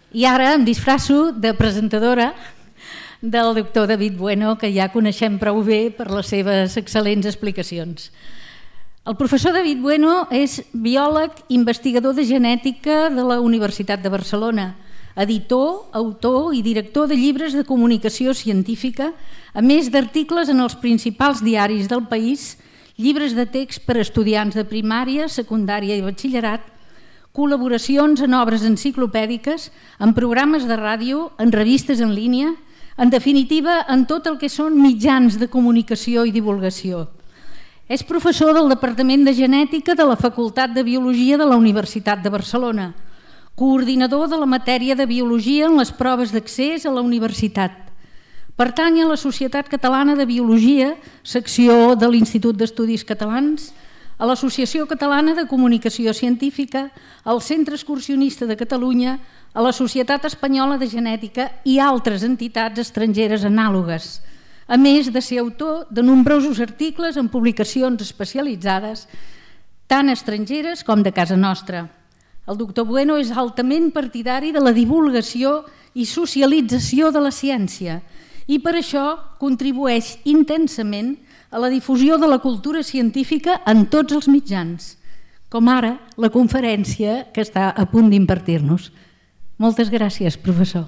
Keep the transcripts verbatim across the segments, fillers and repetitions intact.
I ara em disfrasso de presentadora del doctor David Bueno, que ja coneixem prou bé per les seves excel·lents explicacions. El professor David Bueno és biòleg, investigador de genètica de la Universitat de Barcelona, editor, autor i director de llibres de comunicació científica, a més d'articles en els principals diaris del país, llibres de text per a estudiants de primària, secundària i batxillerat, col·laboracions en obres enciclopèdiques, en programes de ràdio, en revistes en línia, en definitiva, en tot el que són mitjans de comunicació i divulgació. És professor del Departament de Genètica de la Facultat de Biologia de la Universitat de Barcelona, coordinador de la matèria de Biologia en les proves d'accés a la universitat. Pertany a la Societat Catalana de Biologia, secció de l'Institut d'Estudis Catalans, a l'Associació Catalana de Comunicació Científica, al Centre Excursionista de Catalunya, a la Societat Espanyola de Genètica i altres entitats estrangeres anàlogues, a més de ser autor de nombrosos articles en publicacions especialitzades, tant estrangeres com de casa nostra. El doctor Bueno és altament partidari de la divulgació i socialització de la ciència i per això contribueix intensament a la difusió de la cultura científica en tots els mitjans, com ara la conferència que està a punt d'impartir-nos. Moltes gràcies, professor.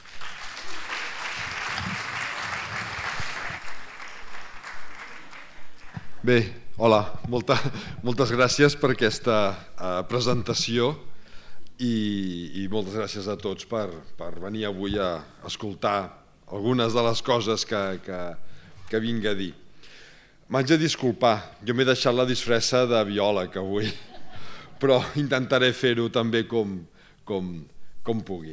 Bé, hola, molta, moltes gràcies per aquesta uh, presentació i, i moltes gràcies a tots per, per venir avui a escoltar algunes de les coses que, que, que vinc a dir. M'haig de disculpar, jo m'he deixat la disfressa de biòleg avui, però intentaré fer-ho també com, com, com pugui.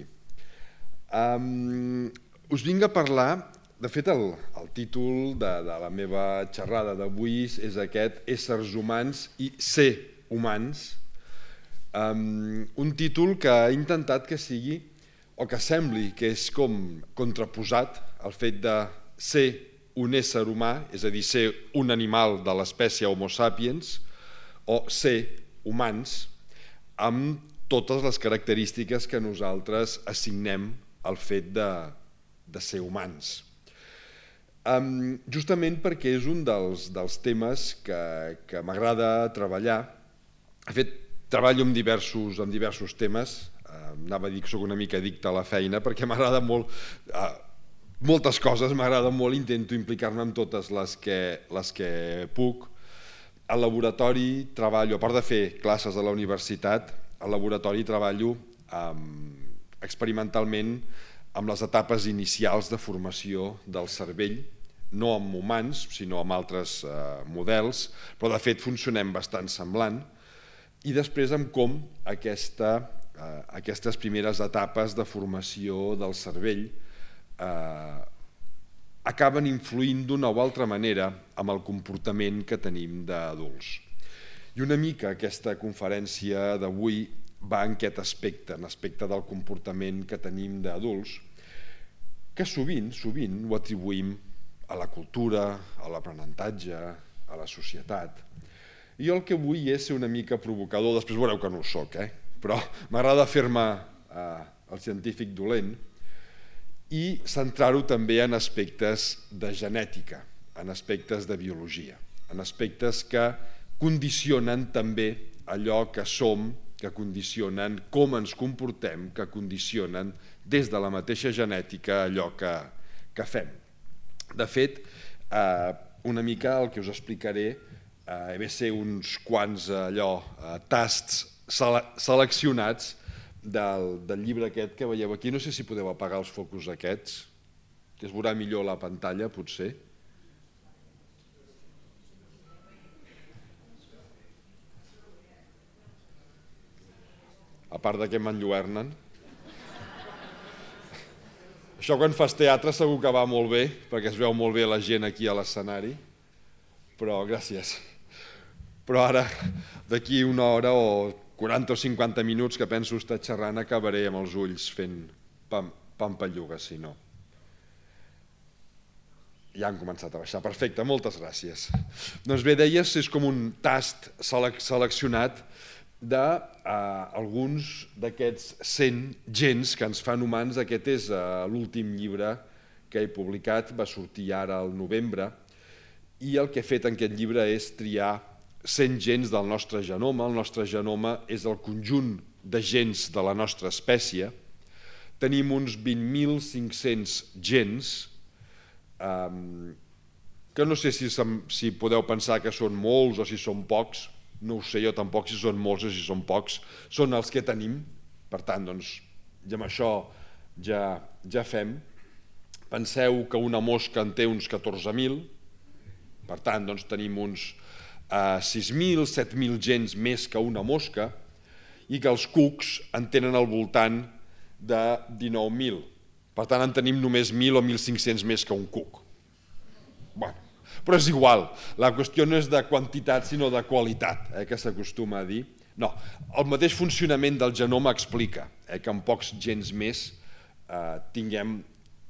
Um, us vinc a parlar, de fet el, el títol de, de la meva xerrada d'avui és aquest, Éssers humans i ser humans, um, un títol que he intentat que sigui, o que sembli que és com contraposat al fet de ser un ésser humà, és a dir, ser un animal de l'espècie Homo sapiens, o ser humans, amb totes les característiques que nosaltres assignem al fet de, de ser humans. Um, justament perquè és un dels, dels temes que, que m'agrada treballar. De fet, treballo amb diversos, amb diversos temes, uh, anava a dir que soc una mica addicte a la feina, perquè m'agrada molt... Uh, moltes coses, m'agrada molt, intento implicar-me en totes les que, les que puc. Al laboratori treballo, a part de fer classes a la universitat, al laboratori treballo um, experimentalment amb les etapes inicials de formació del cervell, no amb humans, sinó amb altres uh, models, però de fet funcionem bastant semblant, i després amb com aquesta, uh, aquestes primeres etapes de formació del cervell eh, acaben influint d'una o altra manera amb el comportament que tenim d'adults. I una mica aquesta conferència d'avui va en aquest aspecte, en l'aspecte del comportament que tenim d'adults, que sovint, sovint ho atribuïm a la cultura, a l'aprenentatge, a la societat. I jo el que vull és ser una mica provocador, després veureu que no ho soc, eh? Però m'agrada fer-me eh, el científic dolent i centrar-ho també en aspectes de genètica, en aspectes de biologia, en aspectes que condicionen també allò que som, que condicionen com ens comportem, que condicionen des de la mateixa genètica allò que, que fem. De fet, eh, una mica el que us explicaré eh, ve ser uns quants allò, eh, tasts sele seleccionats del, del llibre aquest que veieu aquí. No sé si podeu apagar els focus aquests, que es veurà millor la pantalla, potser. A part de que m'enlluernen. Això quan fas teatre segur que va molt bé, perquè es veu molt bé la gent aquí a l'escenari, però gràcies. Però ara, d'aquí una hora o quaranta o cinquanta minuts que penso estar xerrant, acabaré amb els ulls fent pam, pampallugues, si no. Ja han començat a baixar. Perfecte, moltes gràcies. Doncs bé, deies, és com un tast seleccionat d'alguns d'aquests cent gens que ens fan humans. Aquest és l'últim llibre que he publicat, va sortir ara al novembre, i el que he fet en aquest llibre és triar cent gens del nostre genoma. El nostre genoma és el conjunt de gens de la nostra espècie. Tenim uns vint mil cinc-cents gens, que no sé si podeu pensar que són molts o si són pocs, no ho sé jo tampoc si són molts o si són pocs, són els que tenim, per tant, doncs, amb això ja fem. Penseu que una mosca en té uns catorze mil, per tant, doncs tenim uns sis mil, set mil gens més que una mosca, i que els cucs en tenen al voltant de dinou mil. Per tant, en tenim només mil o mil cinc-cents més que un cuc. Bueno, però és igual, la qüestió no és de quantitat sinó de qualitat, que s'acostuma a dir. No, el mateix funcionament del genoma explica que en pocs gens més tinguem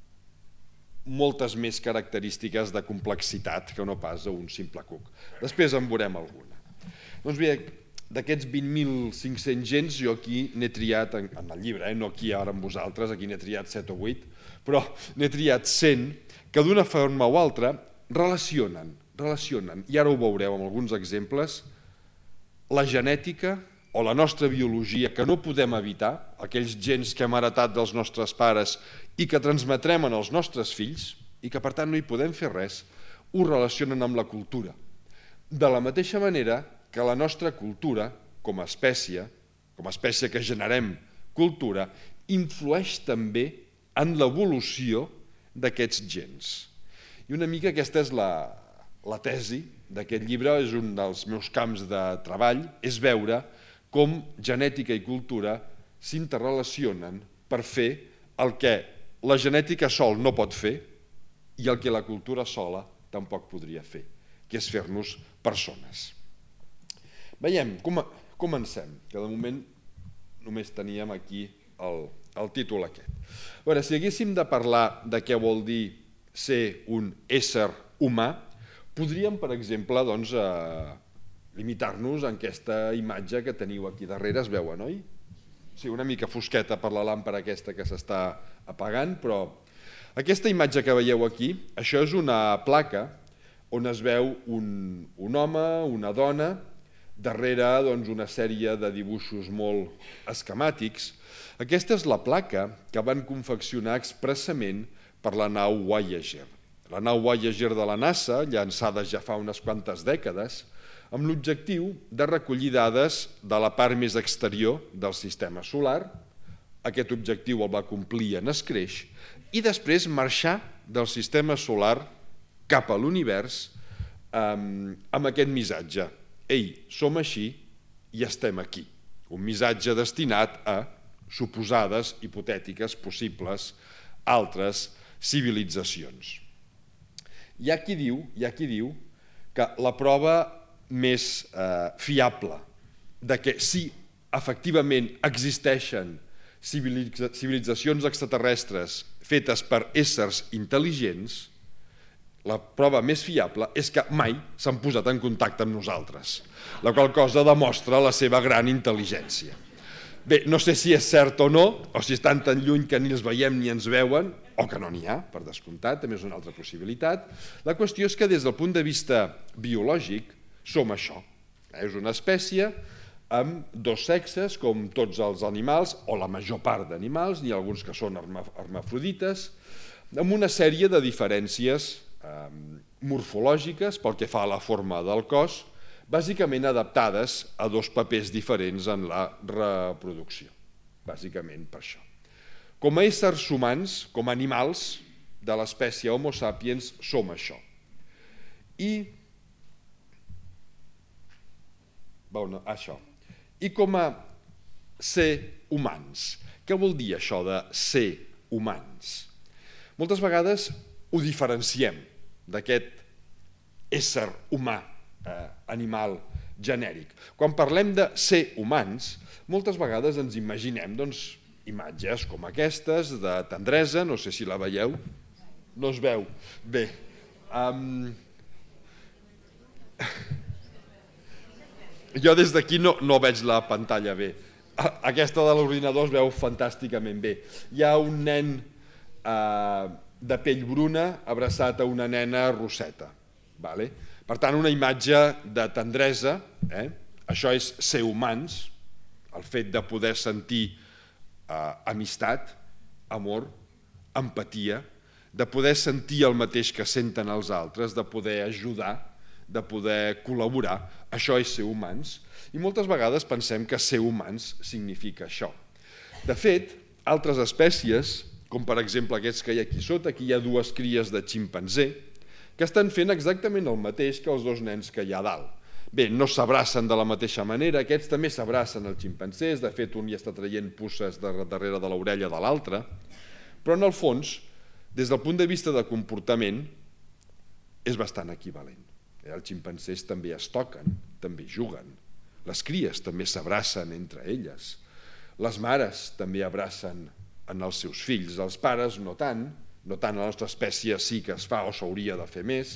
moltes més característiques de complexitat que no pas a un simple cuc. Després en veurem alguna. Doncs bé, d'aquests vint mil cinc-cents gens, jo aquí n'he triat, en el llibre, no aquí ara amb vosaltres, aquí n'he triat set o vuit, però n'he triat cent que d'una forma o altra relacionen, relacionen, i ara ho veureu amb alguns exemples, la genètica o la nostra biologia que no podem evitar, aquells gens que hem heretat dels nostres pares i que transmetrem als nostres fills i que per tant no hi podem fer res, ho relacionen amb la cultura. De la mateixa manera que la nostra cultura, com a espècie, com a espècie que generem cultura, influeix també en l'evolució d'aquests gens. I una mica aquesta és la tesi d'aquest llibre, és un dels meus camps de treball, és veure com genètica i cultura s'interrelacionen per fer el que la genètica sol no pot fer i el que la cultura sola tampoc podria fer, que és fer-nos persones. Veiem, comencem, que de moment només teníem aquí el títol aquest. A veure, si haguéssim de parlar de què vol dir ser un ésser humà, podríem, per exemple, limitar-nos en aquesta imatge que teniu aquí darrere, es veuen, oi? Sí, una mica fosqueta per la làmpara aquesta que s'està apagant, però aquesta imatge que veieu aquí, això és una placa on es veu un home, una dona, darrere una sèrie de dibuixos molt esquemàtics. Aquesta és la placa que van confeccionar expressament per la nau Voyager. La nau Voyager de la NASA, llançada ja fa unes quantes dècades, amb l'objectiu de recollir dades de la part més exterior del sistema solar. Aquest objectiu el va complir en escreix i després marxar del sistema solar cap a l'univers amb aquest missatge. Ei, som així i estem aquí. Un missatge destinat a suposades, hipotètiques, possibles, altres civilitzacions. Hi ha qui diu, hi ha qui diu que la prova més fiable de que sí, efectivament existeixen civilitzacions extraterrestres fetes per éssers intel·ligents, la prova més fiable és que mai s'han posat en contacte amb nosaltres, la qual cosa demostra la seva gran intel·ligència. Bé, no sé si és cert o no, o si estan tan lluny que ni els veiem ni ens veuen, o que no n'hi ha, per descomptat, també és una altra possibilitat. La qüestió és que des del punt de vista biològic som això. És una espècie amb dos sexes, com tots els animals, o la major part d'animals, n'hi ha alguns que són hermafrodites, amb una sèrie de diferències morfològiques pel que fa a la forma del cos, bàsicament adaptades a dos papers diferents en la reproducció, bàsicament per això. Com a éssers humans, com a animals de l'espècie Homo sapiens, som això. I això. I com a ser humans, què vol dir això de ser humans? Moltes vegades ho diferenciem d'aquest ésser humà, animal genèric. Quan parlem de ser humans, moltes vegades ens imaginem imatges com aquestes, de tendresa, no sé si la veieu, no es veu. Bé, Jo des d'aquí no, no veig la pantalla bé. Aquesta de l'ordinador es veu fantàsticament bé. Hi ha un nen eh, de pell bruna abraçat a una nena rosseta. Vale? Per tant, una imatge de tendresa, eh? Això és ser humans, el fet de poder sentir eh, amistat, amor, empatia, de poder sentir el mateix que senten els altres, de poder ajudar, de poder col·laborar. Això és ser humans. I moltes vegades pensem que ser humans significa això. De fet, altres espècies, com per exemple aquests que hi ha aquí sota, aquí hi ha dues cries de ximpanzé, que estan fent exactament el mateix que els dos nens que hi ha a dalt. Bé, no s'abracen de la mateixa manera, aquests també s'abracen els ximpanzés, de fet un hi està traient puces darrere de l'orella de l'altre, però en el fons, des del punt de vista de comportament, és bastant equivalent. Els ximpanzés també es toquen, també juguen, les cries també s'abracen entre elles, les mares també abracen en els seus fills, els pares no tant, no tant a la nostra espècie sí que es fa o s'hauria de fer més,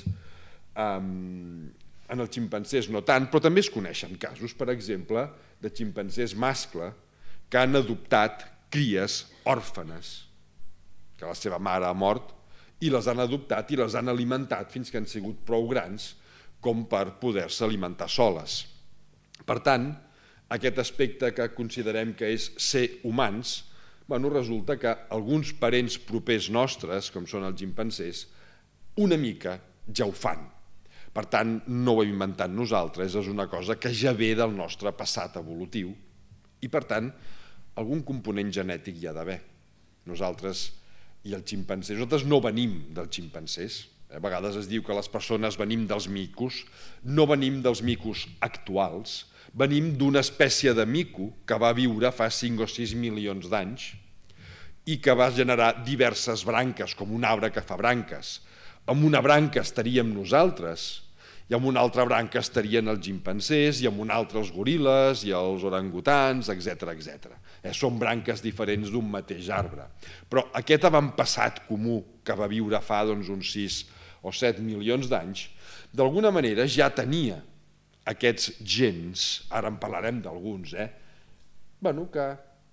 um, en els ximpanzés no tant, però també es coneixen casos, per exemple, de ximpanzés mascle que han adoptat cries òrfanes, que la seva mare ha mort, i les han adoptat i les han alimentat fins que han sigut prou grans com per poder-se alimentar soles. Per tant, aquest aspecte que considerem que és ser humans, bueno, resulta que alguns parents propers nostres, com són els ximpanzés, una mica ja ho fan. Per tant, no ho hem inventat nosaltres, és una cosa que ja ve del nostre passat evolutiu i, per tant, algun component genètic hi ha d'haver. Nosaltres i els ximpanzés, nosaltres no venim dels ximpanzés. A vegades es diu que les persones venim dels micos, no venim dels micos actuals, venim d'una espècie de mico que va viure fa cinc o sis milions d'anys i que va generar diverses branques, com un arbre que fa branques. En una branca estaríem nosaltres, i en una altra branca estarien els ximpanzés, i en una altra els goril·les, i els orangutans, etcètera etcètera. Eh, són branques diferents d'un mateix arbre. Però aquest avantpassat comú que va viure fa doncs, uns sis o set milions d'anys, d'alguna manera ja tenia aquests gens, ara en parlarem d'alguns, eh? bueno, que,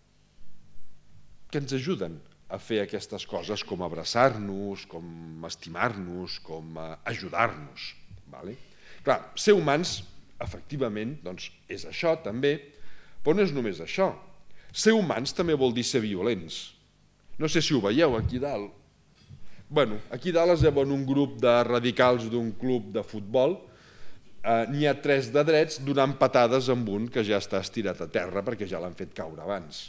que ens ajuden a fer aquestes coses com abraçar-nos, com estimar-nos, com ajudar-nos. Vale? Clar, ser humans, efectivament, doncs, és això també, però no és només això. Ser humans també vol dir ser violents. No sé si ho veieu aquí dalt. Bueno, aquí dalt es veuen un grup de radicals d'un club de futbol. Eh, n'hi ha tres de drets donant patades amb un que ja està estirat a terra perquè ja l'han fet caure abans.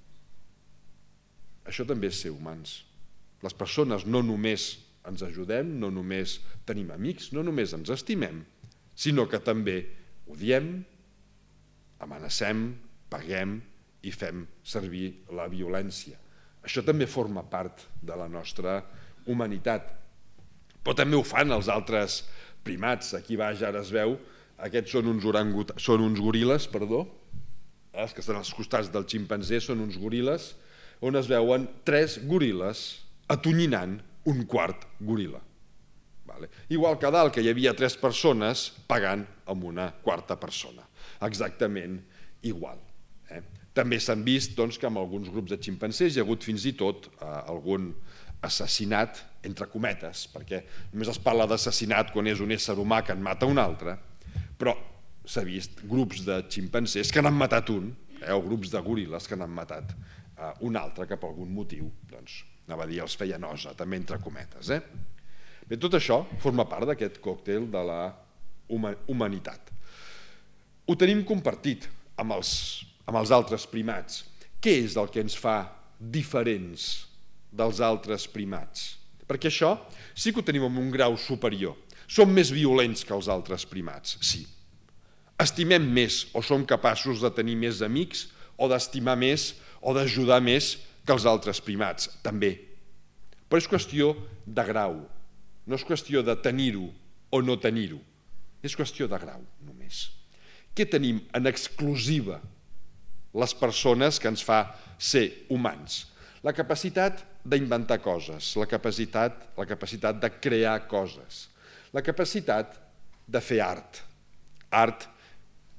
Això també és ser humans. Les persones no només ens ajudem, no només tenim amics, no només ens estimem, sinó que també odiem, amenacem, paguem i fem servir la violència. Això també forma part de la nostra humanitat. Però també ho fan els altres primats. Aquí baix ara es veu, aquests són uns, orangut... són uns goril·les, perdó, els que estan als costats del ximpanzé són uns goril·les, on es veuen tres goril·les atonyinant un quart goril·la. Vale. Igual que dalt, que hi havia tres persones pagant amb una quarta persona. Exactament igual. Eh? També s'han vist doncs, que en alguns grups de ximpanzés hi ha hagut fins i tot eh, algun assassinat, entre cometes, perquè només es parla d'assassinat quan és un ésser humà que en mata un altre, però s'ha vist grups de ximpanzés que n'han matat un, eh, o grups de goril·les que n'han matat eh, un altre que per algun motiu, doncs, anava a dir, els feia nosa, també entre cometes. Eh? Bé, tot això forma part d'aquest còctel de la humanitat. Ho tenim compartit amb els, amb els altres primats. Què és el que ens fa diferents dels altres primats? Perquè això sí que ho tenim en un grau superior. Som més violents que els altres primats, sí. Estimem més o som capaços de tenir més amics o d'estimar més o d'ajudar més que els altres primats, també. Però és qüestió de grau, no és qüestió de tenir-ho o no tenir-ho, és qüestió de grau només. Què tenim en exclusiva les persones que ens fa ser humans? La capacitat d'inventar coses, la capacitat, la capacitat de crear coses, la capacitat de fer art. Art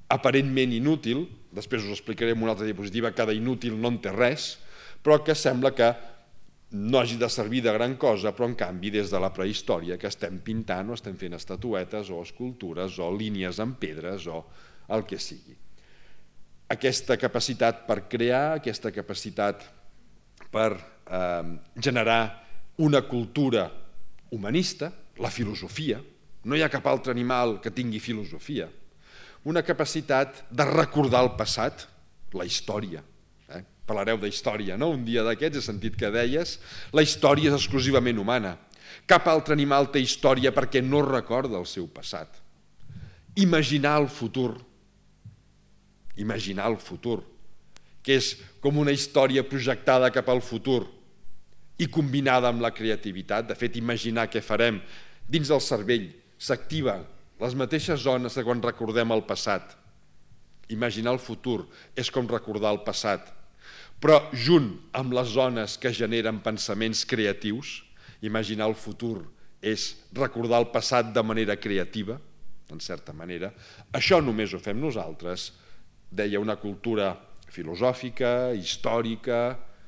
aparentment inútil, després us explicaré en una altra diapositiva que d'inútil no en té res, però que sembla que no hagi de servir de gran cosa, però en canvi des de la prehistòria que estem pintant o estem fent estatuetes o escultures o línies en pedres o el que sigui. Aquesta capacitat per crear, aquesta capacitat per eh, generar una cultura humanista, la filosofia, no hi ha cap altre animal que tingui filosofia, una capacitat de recordar el passat, la història. Eh? Parlareu d'història, no? Un dia d'aquests he sentit que deies la història és exclusivament humana. Cap altre animal té història perquè no recorda el seu passat. Imaginar el futur, imaginar el futur, que és com una història projectada cap al futur i combinada amb la creativitat. De fet, imaginar què farem dins del cervell s'activa les mateixes zones que quan recordem el passat. Imaginar el futur és com recordar el passat, però junt amb les zones que generen pensaments creatius, imaginar el futur és recordar el passat de manera creativa, en certa manera. Això només ho fem nosaltres, deia, una cultura filosòfica, històrica,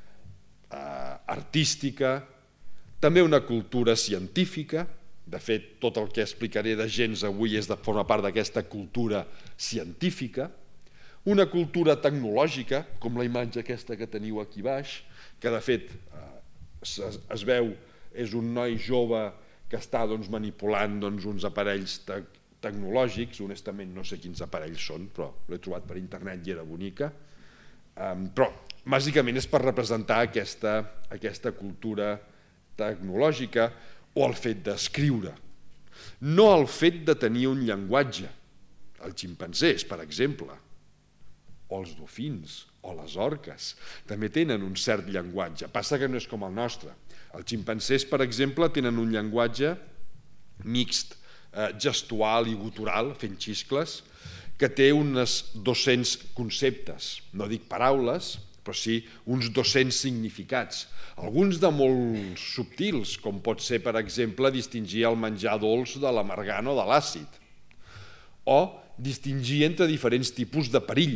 eh, artística, també una cultura científica. De fet, tot el que explicaré de gens avui és de formar part d'aquesta cultura científica, una cultura tecnològica, com la imatge aquesta que teniu aquí baix, que de fet es, es veu, és un noi jove que està doncs, manipulant doncs, uns aparells te tecnològics, honestament no sé quins aparells són, però l'he trobat per internet i era bonica, um, però bàsicament és per representar aquesta, aquesta cultura tecnològica o el fet d'escriure, no el fet de tenir un llenguatge. Els ximpanzés, per exemple, o els dofins, o les orques, també tenen un cert llenguatge, passa que no és com el nostre. Els ximpanzés, per exemple, tenen un llenguatge mixt, eh, gestual i gutural, fent xiscles, que té uns dos-cents conceptes, no dic paraules, però sí uns dos-cents significats, alguns de molt subtils, com pot ser, per exemple, distingir el menjar dolç de l'amargant o de l'àcid, o distingir entre diferents tipus de perill.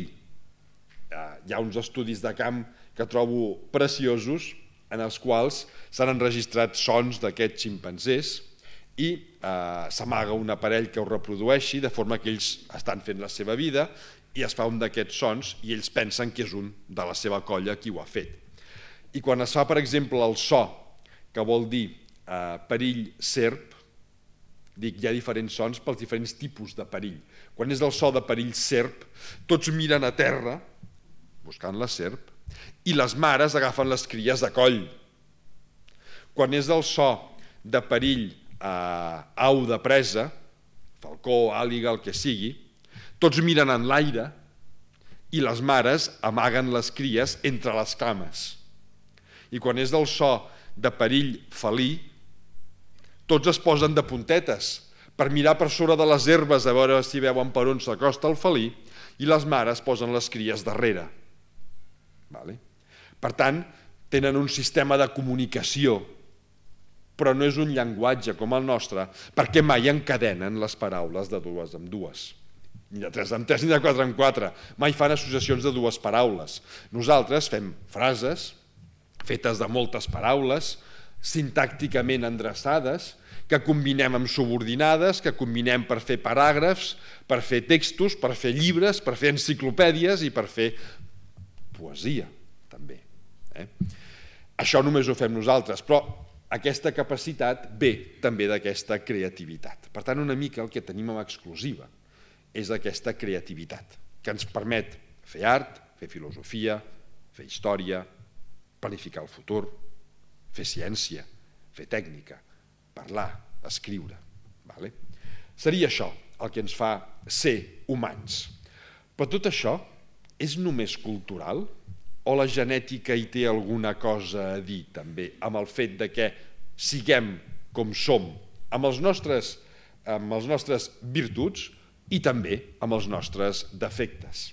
Hi ha uns estudis de camp que trobo preciosos en els quals s'han enregistrat sons d'aquests ximpanzés i eh, s'amaga un aparell que ho reprodueixi de forma que ells estan fent la seva vida i es fa un d'aquests sons i ells pensen que és un de la seva colla qui ho ha fet. I quan es fa, per exemple, el so, que vol dir eh, perill serp, dic, hi ha diferents sons pels diferents tipus de perill. Quan és el so de perill serp, tots miren a terra, buscant la serp, i les mares agafen les cries de coll. Quan és el so de perill eh, au de presa, falcó, àliga, el que sigui, tots miren en l'aire i les mares amaguen les cries entre les cames. I quan és el so de perill felí, tots es posen de puntetes per mirar per sobre de les herbes a veure si veuen per on s'acosta el felí i les mares posen les cries darrere. Vale? Per tant, tenen un sistema de comunicació, però no és un llenguatge com el nostre, perquè mai encadenen les paraules de dues en dues. Ni de tres en tres ni de quatre en quatre. Mai fan associacions de dues paraules. Nosaltres fem frases fetes de moltes paraules, sintàcticament endreçades, que combinem amb subordinades, que combinem per fer paràgrafs, per fer textos, per fer llibres, per fer enciclopèdies i per fer poesia, també. Eh? Això només ho fem nosaltres, però aquesta capacitat ve també d'aquesta creativitat. Per tant, una mica el que tenim en exclusiva és aquesta creativitat, que ens permet fer art, fer filosofia, fer història, planificar el futur, fer ciència, fer tècnica, parlar, escriure. Vale? Seria això el que ens fa ser humans. Però tot això és només cultural o la genètica hi té alguna cosa a dir també amb el fet de que siguem com som, amb els nostres, amb els nostres virtuts i també amb els nostres defectes?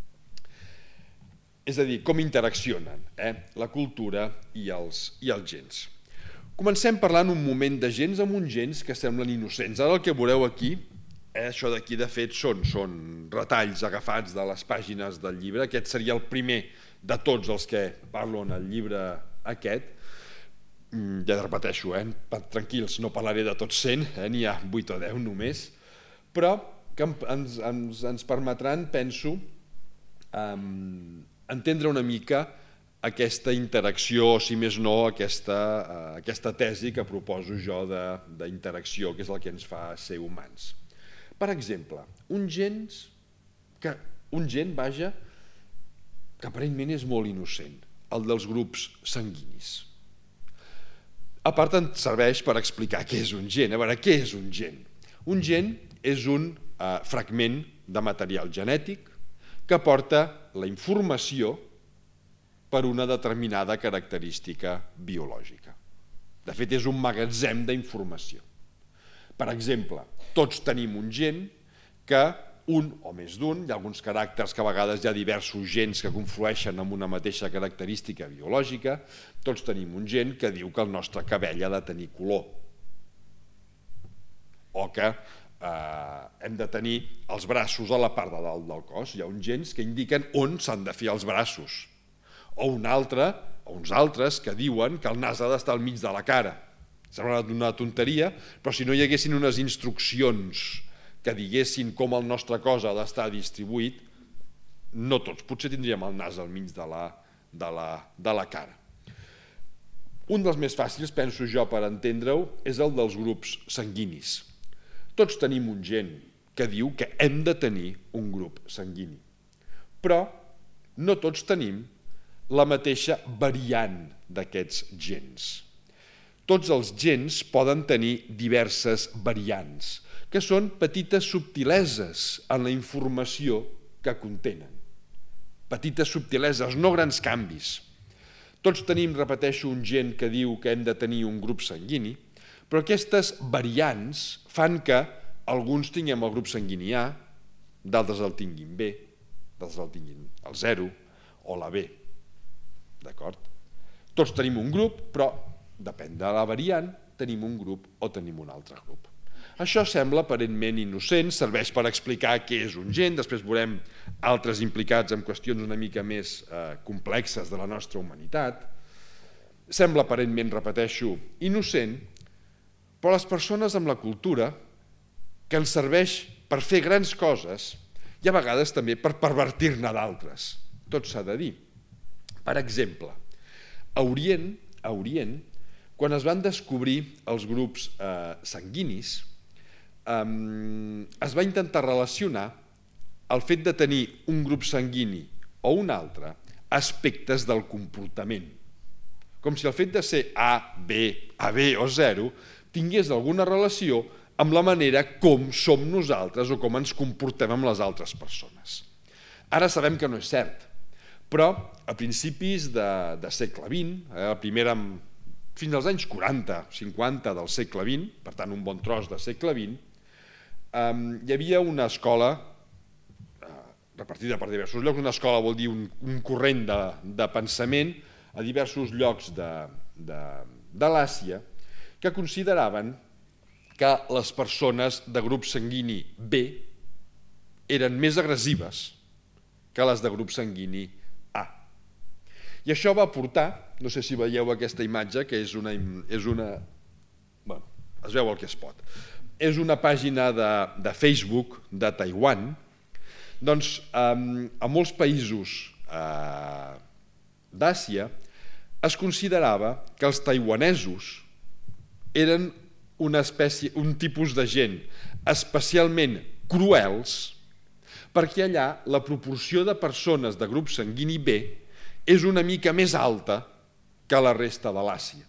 És a dir, com interaccionen eh, la cultura i els, i els gens. Comencem parlant un moment de gens amb uns gens que semblen innocents. Ara el que veureu aquí Eh, això d'aquí, de fet, són, són retalls agafats de les pàgines del llibre. Aquest seria el primer de tots els que parlo en el llibre aquest. Ja repeteixo, eh? tranquils, no parlaré de tots cent, eh? n'hi ha vuit o deu només, però que ens, ens, ens permetran, penso, um, entendre una mica aquesta interacció, o si més no, aquesta, uh, aquesta tesi que proposo jo d'interacció, que és el que ens fa ser humans. Per exemple, un gen, que, un gen, vaja, que aparentment és molt innocent, el dels grups sanguinis. A part ens serveix per explicar què és un gen. A veure, què és un gen? Un gen és un eh, fragment de material genètic que porta la informació per una determinada característica biològica. De fet, és un magatzem d'informació. Per exemple, tots tenim un gen que un o més d'un, hi ha alguns caràcters que a vegades hi ha diversos gens que conflueixen amb una mateixa característica biològica, tots tenim un gen que diu que el nostre cabell ha de tenir color, o que eh, hem de tenir els braços a la part de dalt del cos. Hi ha uns gens que indiquen on s'han de fer els braços, o un altre, o uns altres que diuen que el nas ha d'estar al mig de la cara. Sembla una tonteria, però si no hi haguessin unes instruccions que diguessin com el nostre cos ha d'estar distribuït, no tots potser tindríem el nas al mig de la, de la, de la cara. Un dels més fàcils, penso jo, per entendre-ho, és el dels grups sanguinis. Tots tenim un gen que diu que hem de tenir un grup sanguini, però no tots tenim la mateixa variant d'aquests gens. Tots els gens poden tenir diverses variants, que són petites subtileses en la informació que contenen. Petites subtileses, no grans canvis. Tots tenim, repeteixo, un gen que diu que hem de tenir un grup sanguini, però aquestes variants fan que alguns tinguem el grup sanguini A, d'altres el tinguin B, d'altres el tinguin el zero o la B. D'acord? Tots tenim un grup, però depèn de la variant, tenim un grup o tenim un altre grup. Això sembla aparentment innocent, serveix per explicar què és un gen, després veurem altres implicats en qüestions una mica més eh, complexes de la nostra humanitat. Sembla aparentment, repeteixo, innocent, però les persones amb la cultura, que ens serveix per fer grans coses, i a vegades també per pervertir-ne d'altres. Tot s'ha de dir. Per exemple, a Orient, a Orient, quan es van descobrir els grups eh, sanguinis, Um, es va intentar relacionar el fet de tenir un grup sanguini o un altre aspectes del comportament. Com si el fet de ser A, B, A B o zero tingués alguna relació amb la manera com som nosaltres o com ens comportem amb les altres persones. Ara sabem que no és cert, però a principis de, de segle vint, eh, la primera, fins als anys quaranta, cinquanta del segle vint, per tant un bon tros de segle vint, Um, hi havia una escola uh, repartida per diversos llocs. Una escola vol dir un, un corrent de, de pensament a diversos llocs de, de, de l'Àsia que consideraven que les persones de grup sanguini B eren més agressives que les de grup sanguini A. I això va portar, no sé si veieu aquesta imatge, que és una... És una bueno, es veu el que es pot. És una pàgina de, de Facebook de Taiwan, doncs um, a molts països uh, d'Àsia es considerava que els taiwanesos eren una espècie, un tipus de gent especialment cruels, perquè allà la proporció de persones de grup sanguini B és una mica més alta que la resta de l'Àsia.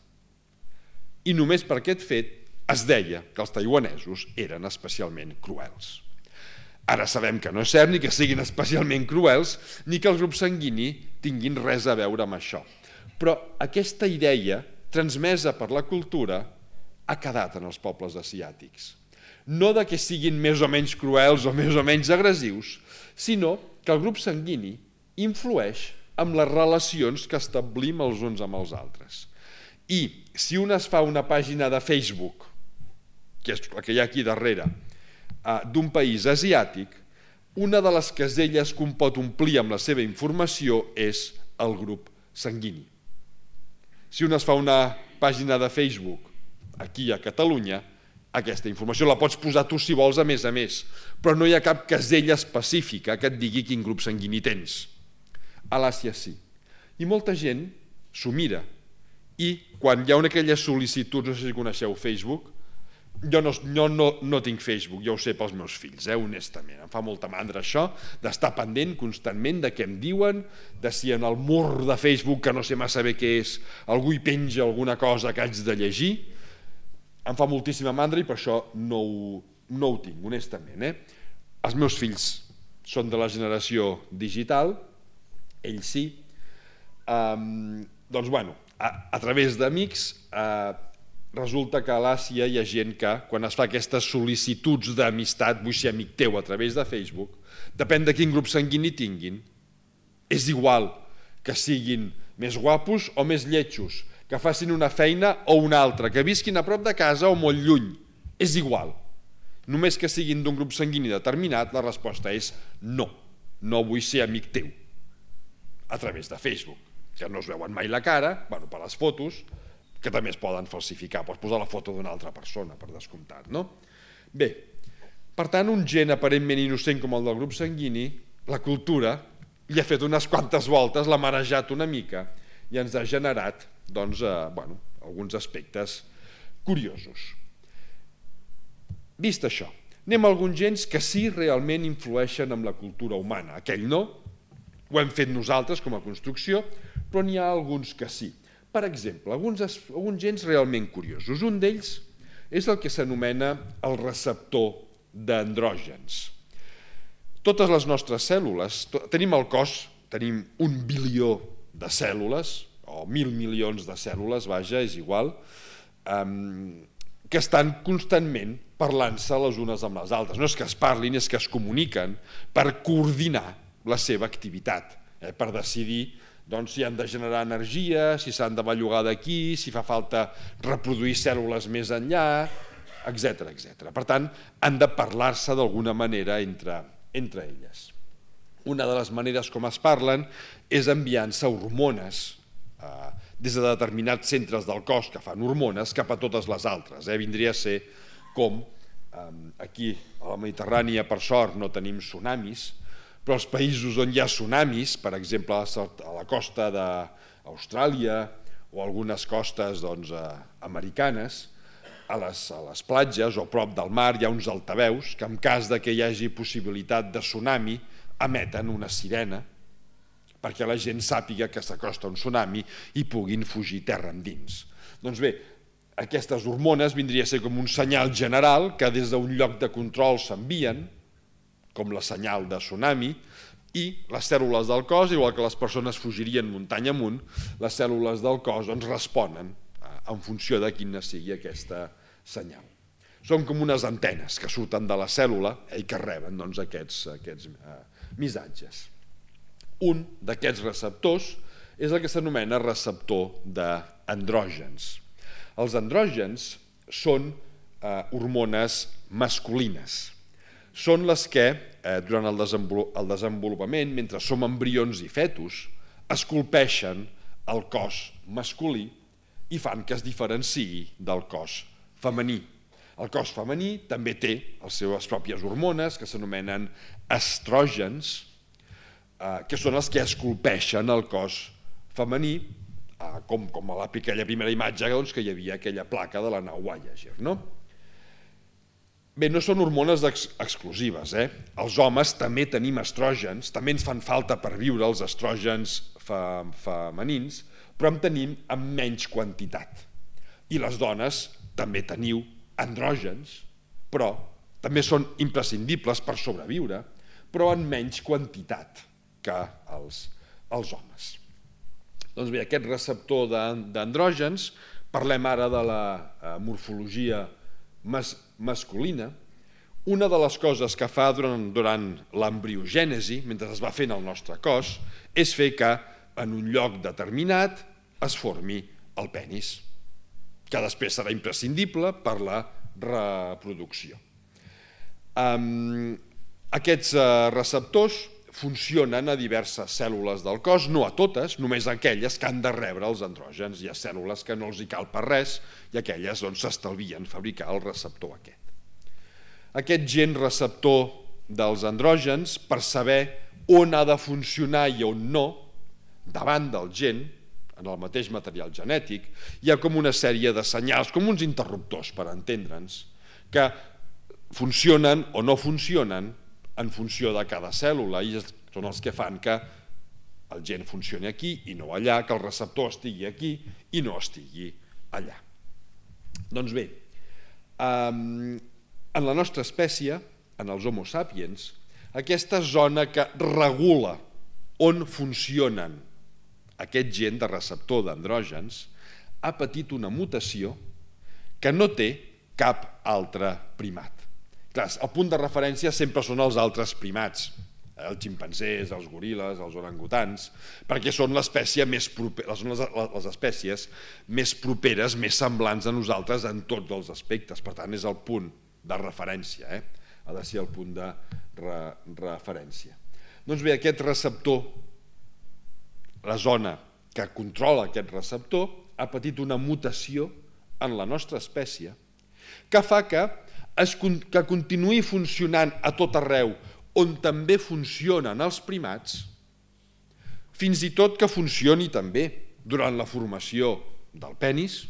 I només per aquest fet es deia que els taiwanesos eren especialment cruels. Ara sabem que no és cert ni que siguin especialment cruels ni que el grup sanguini tinguin res a veure amb això. Però aquesta idea, transmesa per la cultura, ha quedat en els pobles asiàtics. No de que siguin més o menys cruels o més o menys agressius, sinó que el grup sanguini influeix en les relacions que establim els uns amb els altres. I si un es fa una pàgina de Facebook, que és la que hi ha aquí darrere, d'un país asiàtic, una de les caselles que un pot omplir amb la seva informació és el grup sanguini. Si un es fa una pàgina de Facebook aquí a Catalunya, aquesta informació la pots posar tu si vols a més a més, però no hi ha cap casella específica que et digui quin grup sanguini tens. A l'Àsia sí. I molta gent s'ho mira. I quan hi ha una aquelles sol·licituds, no sé si coneixeu Facebook, jo no, jo no, no tinc Facebook, jo ho sé pels meus fills, eh, honestament. Em fa molta mandra això, d'estar pendent constantment de què em diuen, de si en el mur de Facebook, que no sé massa bé què és, algú hi penja alguna cosa que haig de llegir. Em fa moltíssima mandra i per això no ho, no ho tinc, honestament. Eh? Els meus fills són de la generació digital, ells sí. Um, doncs, bueno, a, a través d'amics, uh, resulta que a l'Àsia hi ha gent que, quan es fa aquestes sol·licituds d'amistat, vull ser amic teu a través de Facebook, depèn de quin grup sanguini tinguin. És igual que siguin més guapos o més lletjos, que facin una feina o una altra, que visquin a prop de casa o molt lluny. És igual. Només que siguin d'un grup sanguini determinat, la resposta és no. No vull ser amic teu. A través de Facebook, que no es veuen mai la cara, bueno, per les fotos, que també es poden falsificar. Pots posar la foto d'una altra persona, per descomptat, no? Bé, per tant, un gen aparentment innocent com el del grup sanguini, la cultura li ha fet unes quantes voltes, l'ha marejat una mica i ens ha generat doncs, eh, bueno, alguns aspectes curiosos. Vist això, anem a alguns gens que sí realment influeixen en la cultura humana. Aquell no, ho hem fet nosaltres com a construcció, però n'hi ha alguns que sí. Per exemple, alguns, alguns gens realment curiosos. Un d'ells és el que s'anomena el receptor d'andrògens. Totes les nostres cèl·lules, tenim el cos, tenim un bilió de cèl·lules, o mil milions de cèl·lules, vaja, és igual, um, que estan constantment parlant-se les unes amb les altres. No és que es parlin, és que es comuniquen per coordinar la seva activitat, eh, per decidir doncs, si han de generar energia, si s'han de bellugar d'aquí, si fa falta reproduir cèl·lules més enllà, etcètera etcètera. Per tant, han de parlar-se d'alguna manera entre, entre elles. Una de les maneres com es parlen és enviant-se hormones eh, des de determinats centres del cos que fan hormones cap a totes les altres. Eh? Vindria a ser com eh, aquí a la Mediterrània, per sort, no tenim tsunamis, però els països on hi ha tsunamis, per exemple a la costa d'Austràlia o algunes costes doncs, eh, americanes, a les, a les platges o prop del mar hi ha uns altaveus que en cas de que hi hagi possibilitat de tsunami emeten una sirena perquè la gent sàpiga que s'acosta un tsunami i puguin fugir terra endins. Doncs bé, aquestes hormones vindria a ser com un senyal general que des d'un lloc de control s'envien, com la senyal de tsunami, i les cèl·lules del cos, igual que les persones fugirien muntanya amunt, les cèl·lules del cos doncs, responen en funció de quina sigui aquesta senyal. Són com unes antenes que surten de la cèl·lula i que reben doncs, aquests, aquests eh, missatges. Un d'aquests receptors és el que s'anomena receptor d'andrògens. Els andrògens són eh, hormones masculines. Són les que, eh, durant el, desenvolupament, el desenvolupament, mentre som embrions i fetus, esculpeixen el cos masculí i fan que es diferenciï del cos femení. El cos femení també té les seves pròpies hormones, que s'anomenen estrògens, eh, que són els que esculpeixen el cos femení, eh, com, com a aquella primera imatge doncs, que hi havia aquella placa de la nau Voyager, no? Bé, no són hormones ex exclusives. Eh? Els homes també tenim estrògens, també ens fan falta per viure els estrògens fe femenins, però en tenim en menys quantitat. I les dones també teniu andrògens, però també són imprescindibles per sobreviure, però en menys quantitat que els, els homes. Doncs bé, aquest receptor d'andrògens, parlem ara de la eh, morfologia mas masculina. Una de les coses que fa durant, durant l'embriogènesi, mentre es va fent el nostre cos, és fer que en un lloc determinat es formi el penis, que després serà imprescindible per la reproducció. Um, aquests uh, receptors funcionen a diverses cèl·lules del cos, no a totes, només aquelles que han de rebre els andrògens. Hi ha cèl·lules que no els hi cal per res i aquelles doncs, s'estalvien fabricar el receptor aquest. Aquest gen receptor dels andrògens, per saber on ha de funcionar i on no, davant del gen, en el mateix material genètic, hi ha com una sèrie de senyals, com uns interruptors, per entendre'ns, que funcionen o no funcionen en funció de cada cèl·lula i són els que fan que el gen funcioni aquí i no allà, que el receptor estigui aquí i no estigui allà. Doncs bé, en la nostra espècie, en els Homo sapiens, aquesta zona que regula on funcionen aquest gen de receptor d'andrògens ha patit una mutació que no té cap altre primat. Clar, el punt de referència sempre són els altres primats, els ximpanzés, els goril·les, els orangutans, perquè són l'espècie més propera, són les, les espècies més properes, més semblants a nosaltres en tots els aspectes. Per tant, és el punt de referència, eh? Ha de ser el punt de re, referència. Doncs bé, aquest receptor, la zona que controla aquest receptor, ha patit una mutació en la nostra espècie que fa que, es, que continuï funcionant a tot arreu on també funcionen els primats, fins i tot que funcioni també durant la formació del penis,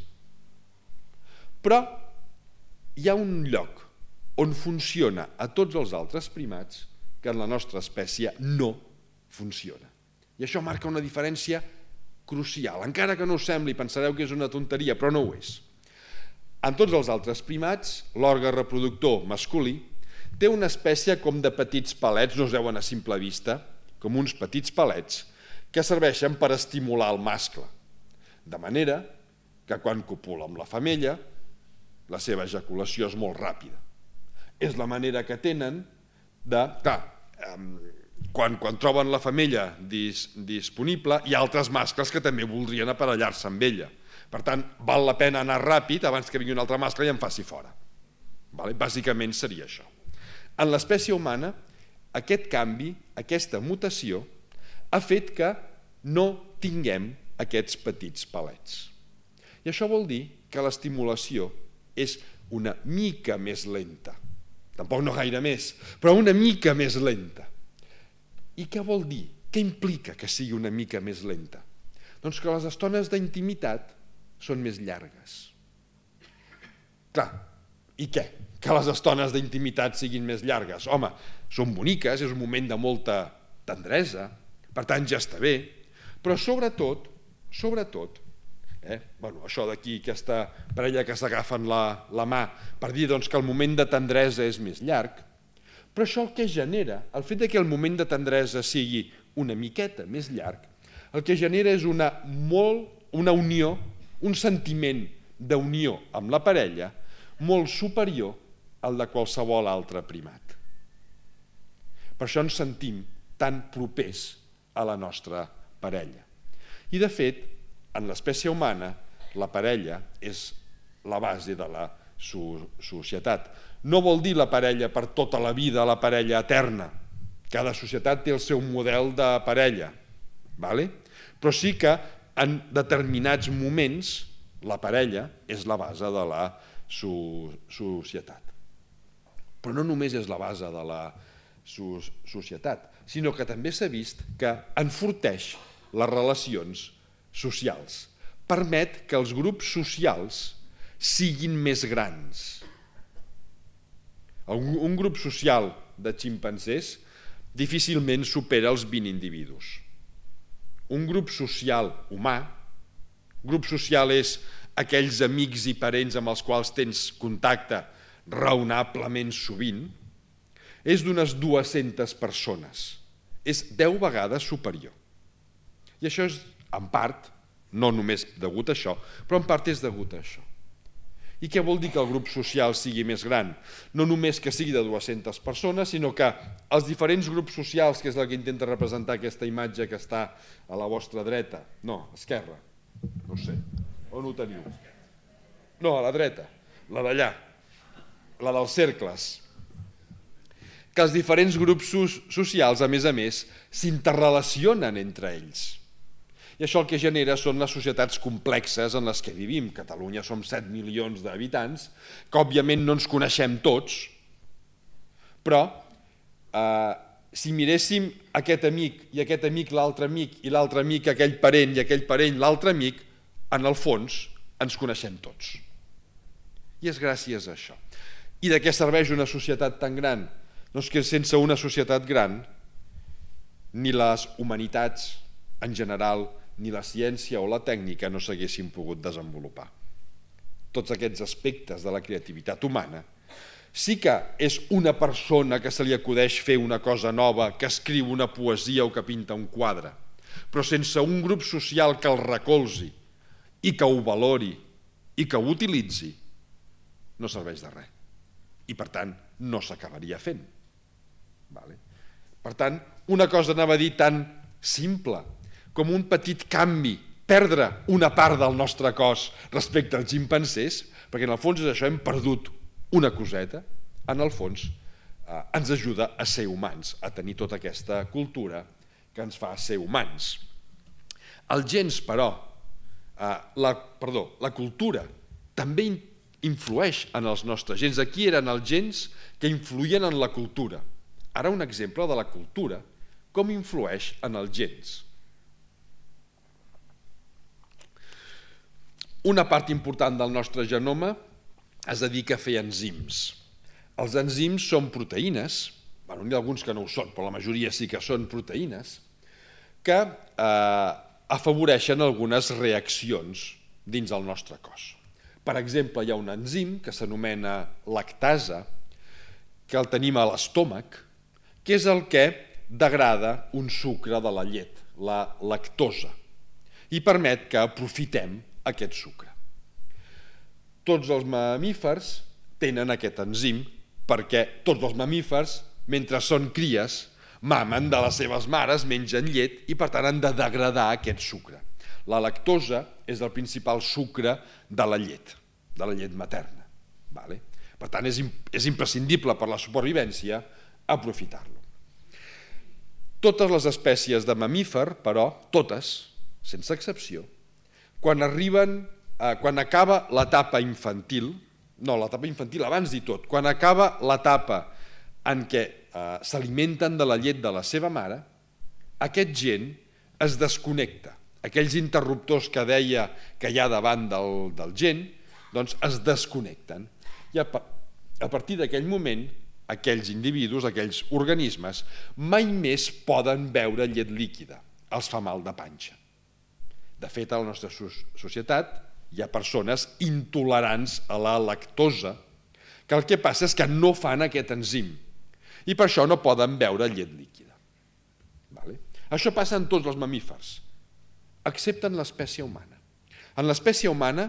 però hi ha un lloc on funciona a tots els altres primats que en la nostra espècie no funciona. I això marca una diferència crucial, encara que no us sembli, pensareu que és una tonteria, però no ho és. En tots els altres primats, l'òrgan reproductor masculí té una espècie com de petits palets, no es veuen a simple vista, com uns petits palets, que serveixen per estimular el mascle, de manera que quan copula amb la femella, la seva ejaculació és molt ràpida. És la manera que tenen de... Clar, quan, quan troben la femella dis, disponible, hi ha altres mascles que també voldrien aparellar-se amb ella. Per tant, val la pena anar ràpid abans que vingui un altre mascle i em faci fora. Vale? Bàsicament seria això. En l'espècie humana, aquest canvi, aquesta mutació, ha fet que no tinguem aquests petits palets. I això vol dir que l'estimulació és una mica més lenta. Tampoc no gaire més, però una mica més lenta. I què vol dir? Què implica que sigui una mica més lenta? Doncs que les estones d'intimitat són més llargues. Clar, i què? Que les estones d'intimitat siguin més llargues. Home, són boniques, és un moment de molta tendresa, per tant ja està bé, però sobretot, sobretot, eh, bueno, això d'aquí, aquesta parella que s'agafen la, la mà per dir doncs, que el moment de tendresa és més llarg, però això el que genera, el fet que el moment de tendresa sigui una miqueta més llarg, el que genera és una, molt, una unió, un sentiment d'unió amb la parella molt superior al de qualsevol altre primat. Per això ens sentim tan propers a la nostra parella. I de fet, en l'espècie humana, la parella és la base de la societat. No vol dir la parella per tota la vida, la parella eterna. Cada societat té el seu model de parella, ¿vale? Però sí que en determinats moments la parella és la base de la societat. Però no només és la base de la societat, sinó que també s'ha vist que enforteix les relacions socials, permet que els grups socials siguin més grans. Un grup social de ximpanzés difícilment supera els vint individus. Un grup social humà, grup social és aquells amics i parents amb els quals tens contacte raonablement sovint, és d'unes dues-centes persones. És deu vegades superior. I això és, en part, no només degut a això, però en part és degut a això. I què vol dir que el grup social sigui més gran? No només que sigui de dues-centes persones, sinó que els diferents grups socials, que és el que intenta representar aquesta imatge que està a la vostra dreta, no, esquerra, no sé, on ho teniu? No, a la dreta, la d'allà, la dels cercles. que els diferents grups socials, a més a més, s'interrelacionen entre ells. I això el que genera són les societats complexes en les que vivim. Catalunya som set milions d'habitants, que òbviament no ens coneixem tots, però eh, si miréssim aquest amic i aquest amic l'altre amic i l'altre amic aquell parent i aquell parent l'altre amic, en el fons ens coneixem tots. I és gràcies a això. I de què serveix una societat tan gran? Doncs que sense una societat gran, ni les humanitats en general, ni la ciència o la tècnica no s'haguessin pogut desenvolupar. Tots aquests aspectes de la creativitat humana sí que és una persona que se li acudeix fer una cosa nova, que escriu una poesia o que pinta un quadre, però sense un grup social que el recolzi i que ho valori i que ho utilitzi, no serveix de res. I per tant, no s'acabaria fent. Per tant, una cosa anava a dir tan simple com un petit canvi, perdre una part del nostre cos respecte als ximpancers, perquè en el fons és això, hem perdut una coseta, en el fons eh, ens ajuda a ser humans, a tenir tota aquesta cultura que ens fa ser humans. Els gens, però, eh, la, perdó, la cultura també influeix en els nostres gens. Aquí eren els gens que influïen en la cultura. Ara un exemple de la cultura, com influeix en els gens. Una part important del nostre genoma es dedica a fer enzims. Els enzims són proteïnes, bueno, n'hi ha alguns que no ho són, però la majoria sí que són proteïnes, que eh, afavoreixen algunes reaccions dins el nostre cos. Per exemple, hi ha un enzim que s'anomena lactasa, que el tenim a l'estómac, que és el que degrada un sucre de la llet, la lactosa, i permet que aprofitem aquest sucre. Tots els mamífers tenen aquest enzim perquè tots els mamífers, mentre són cries, mamen de les seves mares, mengen llet i per tant han de degradar aquest sucre. La lactosa és el principal sucre de la llet, de la llet materna. Per tant, és imprescindible per la supervivència aprofitar-lo. Totes les espècies de mamífer, però, totes, sense excepció, quan arriben, eh, quan acaba l'etapa infantil, no, l'etapa infantil abans d'hi tot, quan acaba l'etapa en què eh, s'alimenten de la llet de la seva mare, aquest gen es desconnecta. Aquells interruptors que deia que hi ha davant del, del gen, doncs es desconnecten. I a, a partir d'aquell moment, aquells individus, aquells organismes, mai més poden beure llet líquida. Els fa mal de panxa. De fet, a la nostra societat hi ha persones intolerants a la lactosa, que el que passa és que no fan aquest enzim i per això no poden beure llet líquida. Això passa en tots els mamífers, excepte en l'espècie humana. En l'espècie humana,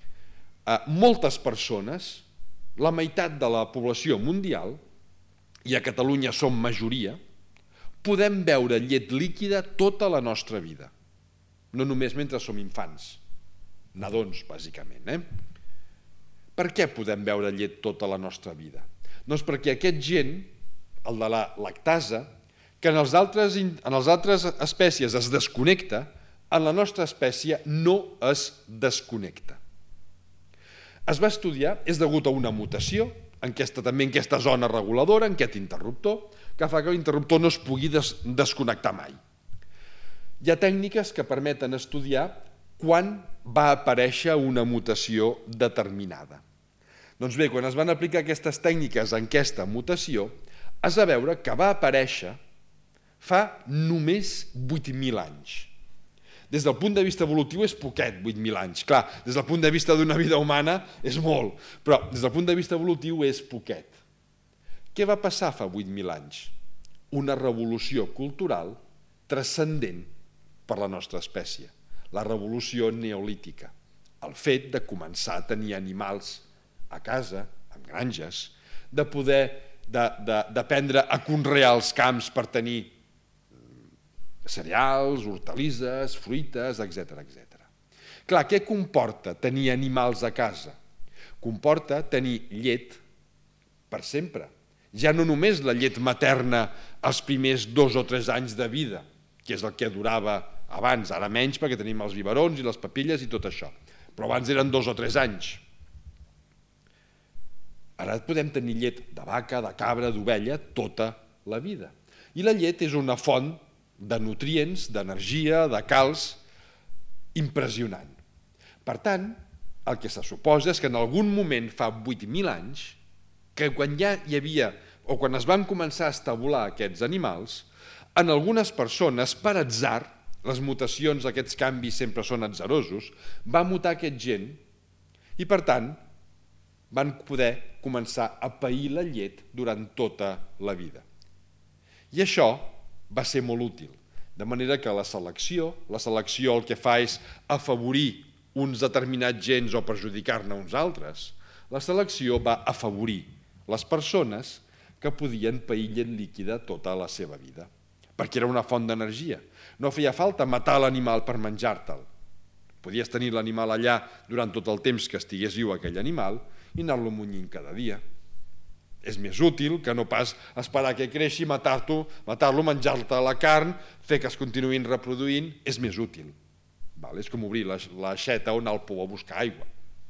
moltes persones, la meitat de la població mundial, i a Catalunya som majoria, podem beure llet líquida tota la nostra vida. No només mentre som infants, nadons, bàsicament. Eh? Per què podem beure llet tota la nostra vida? Doncs perquè aquest gen, el de la lactasa, que en les altres, en les altres espècies es desconnecta, en la nostra espècie no es desconnecta. Es va estudiar, és degut a una mutació, en aquesta, també en aquesta zona reguladora, en aquest interruptor, que fa que l'interruptor no es pugui des, desconnectar mai. Hi ha tècniques que permeten estudiar quan va aparèixer una mutació determinada. Doncs bé, quan es van aplicar aquestes tècniques en aquesta mutació, es va veure que va aparèixer fa només vuit mil anys. Des del punt de vista evolutiu és poquet, vuit mil anys. Clar, des del punt de vista d'una vida humana és molt, però des del punt de vista evolutiu és poquet. Què va passar fa vuit mil anys? Una revolució cultural transcendent per la nostra espècie, la revolució neolítica, el fet de començar a tenir animals a casa, en granges, de poder d'aprendre a conrear els camps per tenir cereals, hortalisses, fruites, etcètera, etcètera. Clar, què comporta tenir animals a casa? Comporta tenir llet per sempre. Ja no només la llet materna els primers dos o tres anys de vida, que és el que durava abans, ara menys perquè tenim els biberons i les papilles i tot això, però abans eren dos o tres anys. Ara podem tenir llet de vaca, de cabra, d'ovella, tota la vida. I la llet és una font de nutrients, d'energia, de calç, impressionant. Per tant, el que se suposa és que en algun moment, fa vuit mil anys, que quan ja hi havia, o quan es van començar a estabular aquests animals, en algunes persones, per atzar, les mutacions, aquests canvis sempre són atzarosos, va mutar aquest gen i, per tant, van poder començar a pair la llet durant tota la vida. I això va ser molt útil, de manera que la selecció, la selecció el que fa és afavorir uns determinats gens o perjudicar-ne uns altres. La selecció va afavorir les persones que podien pair llet líquida tota la seva vida, perquè era una font d'energia. No feia falta matar l'animal per menjar-te'l. Podies tenir l'animal allà durant tot el temps que estigués viu aquell animal i anar-lo munyint cada dia. És més útil que no pas esperar que creixi, matar-lo, matar-lo, menjar-te la carn, fer que es continuïn reproduint, és més útil. És com obrir l'aixeta o anar al pou a buscar aigua.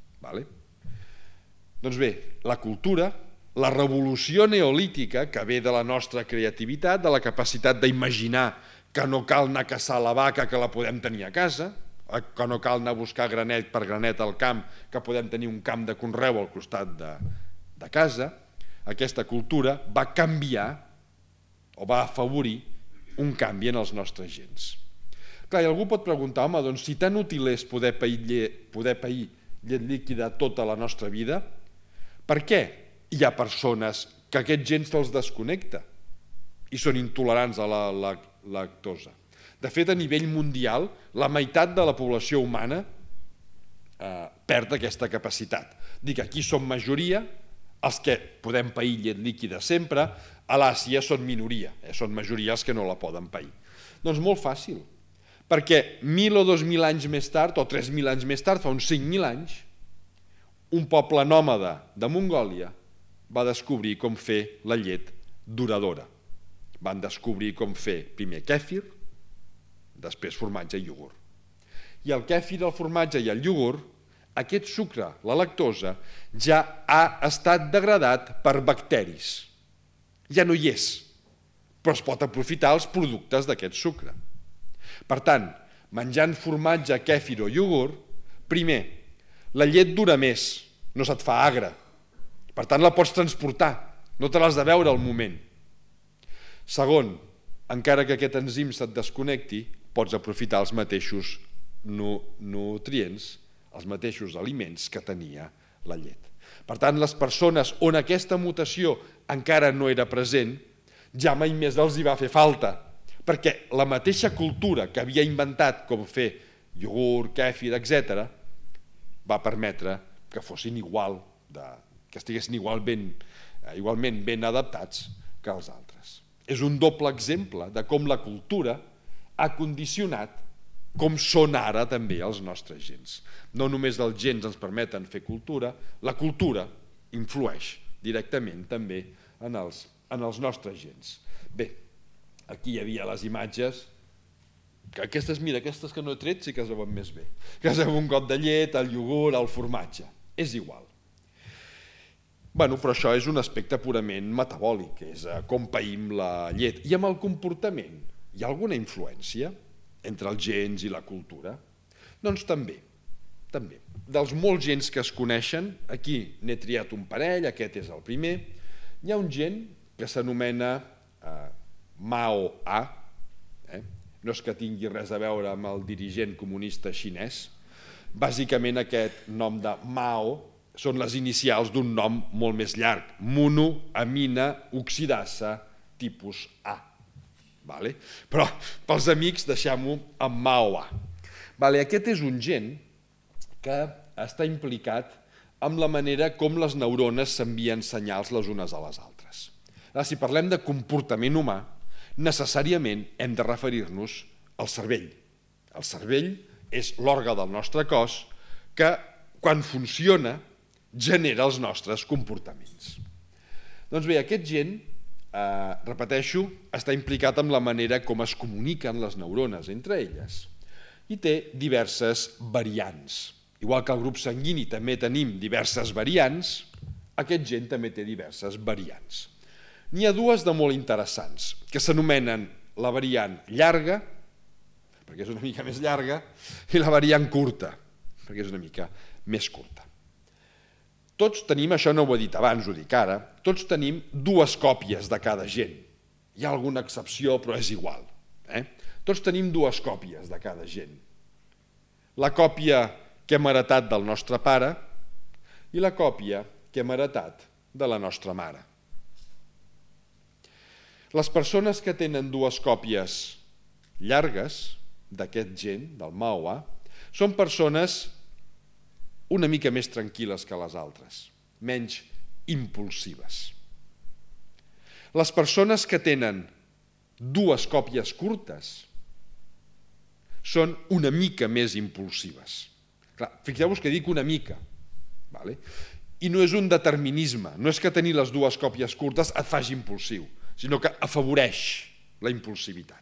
Doncs bé, la cultura, la revolució neolítica que ve de la nostra creativitat, de la capacitat d'imaginar que no cal anar a caçar la vaca, que la podem tenir a casa, que no cal anar a buscar granet per granet al camp, que podem tenir un camp de conreu al costat de, de casa, aquesta cultura va canviar o va afavorir un canvi en els nostres gens. Clar, i algú pot preguntar, home, doncs si tan útil és poder pair llet, poder pair llet líquida tota la nostra vida, per què hi ha persones que aquest gen se'ls desconnecta i són intolerants a la, la lactosa? De fet, a nivell mundial, la meitat de la població humana eh, perd aquesta capacitat. Dic, aquí som majoria, els que podem pair llet líquida sempre, a l'Àsia són minoria, eh, són majoria els que no la poden pair. Doncs molt fàcil, perquè mil o dos mil anys més tard, o tres mil anys més tard, fa uns cinc mil anys, un poble nòmada de Mongòlia va descobrir com fer la llet duradora. Van descobrir com fer primer kèfir, després formatge i iogurt. I el kèfir, el formatge i el iogurt, aquest sucre, la lactosa, ja ha estat degradat per bacteris. Ja no hi és, però es pot aprofitar els productes d'aquest sucre. Per tant, menjant formatge, kèfir o iogurt, primer, la llet dura més, no se't fa agra. Per tant, la pots transportar, no te l'has de veure al moment. Segon, encara que aquest enzim se't desconnecti, pots aprofitar els mateixos nutrients, els mateixos aliments que tenia la llet. Per tant, les persones on aquesta mutació encara no era present, ja mai més els hi va fer falta, perquè la mateixa cultura que havia inventat com fer iogurt, kèfir, etcètera, va permetre que fossin igual, de, que estiguessin igual ben, igualment ben adaptats que els altres. És un doble exemple de com la cultura ha condicionat com són ara també els nostres gens. No només els gens ens permeten fer cultura, la cultura influeix directament també en els, en els nostres gens. Bé, aquí hi havia les imatges, que aquestes, mira, aquestes que no he tret sí que es veuen més bé, que es veu un got de llet, el iogurt, el formatge, és igual. Bueno, però això és un aspecte purament metabòlic, és com païm la llet. I amb el comportament, hi ha alguna influència entre els gens i la cultura? Doncs també, també. Dels molts gens que es coneixen, aquí n'he triat un parell, aquest és el primer, hi ha un gen que s'anomena eh, Mao-A, eh? No és que tingui res a veure amb el dirigent comunista xinès, bàsicament aquest nom de Mao són les inicials d'un nom molt més llarg, monoamina oxidasa tipus A. Vale? Però pels amics deixem-ho amb Mao-A. Vale, aquest és un gen que està implicat amb la manera com les neurones s'envien senyals les unes a les altres. Ara, si parlem de comportament humà, necessàriament hem de referir-nos al cervell. El cervell és l'òrgan del nostre cos que, quan funciona, genera els nostres comportaments. Doncs bé, aquest gen, eh, repeteixo, està implicat en la manera com es comuniquen les neurones entre elles i té diverses variants. Igual que al grup sanguini també tenim diverses variants, aquest gen també té diverses variants. N'hi ha dues de molt interessants, que s'anomenen la variant llarga, perquè és una mica més llarga, i la variant curta, perquè és una mica més curta. Tots tenim, això no ho he dit abans, ho dic ara, tots tenim dues còpies de cada gen. Hi ha alguna excepció, però és igual. Eh? Tots tenim dues còpies de cada gen. La còpia que hem heretat del nostre pare i la còpia que hem heretat de la nostra mare. Les persones que tenen dues còpies llargues d'aquest gen, del M A O A, són persones una mica més tranquil·les que les altres, menys impulsives. Les persones que tenen dues còpies curtes són una mica més impulsives. Clar, fixeu-vos que dic una mica, vale? I no és un determinisme, no és que tenir les dues còpies curtes et faci impulsiu, sinó que afavoreix la impulsivitat.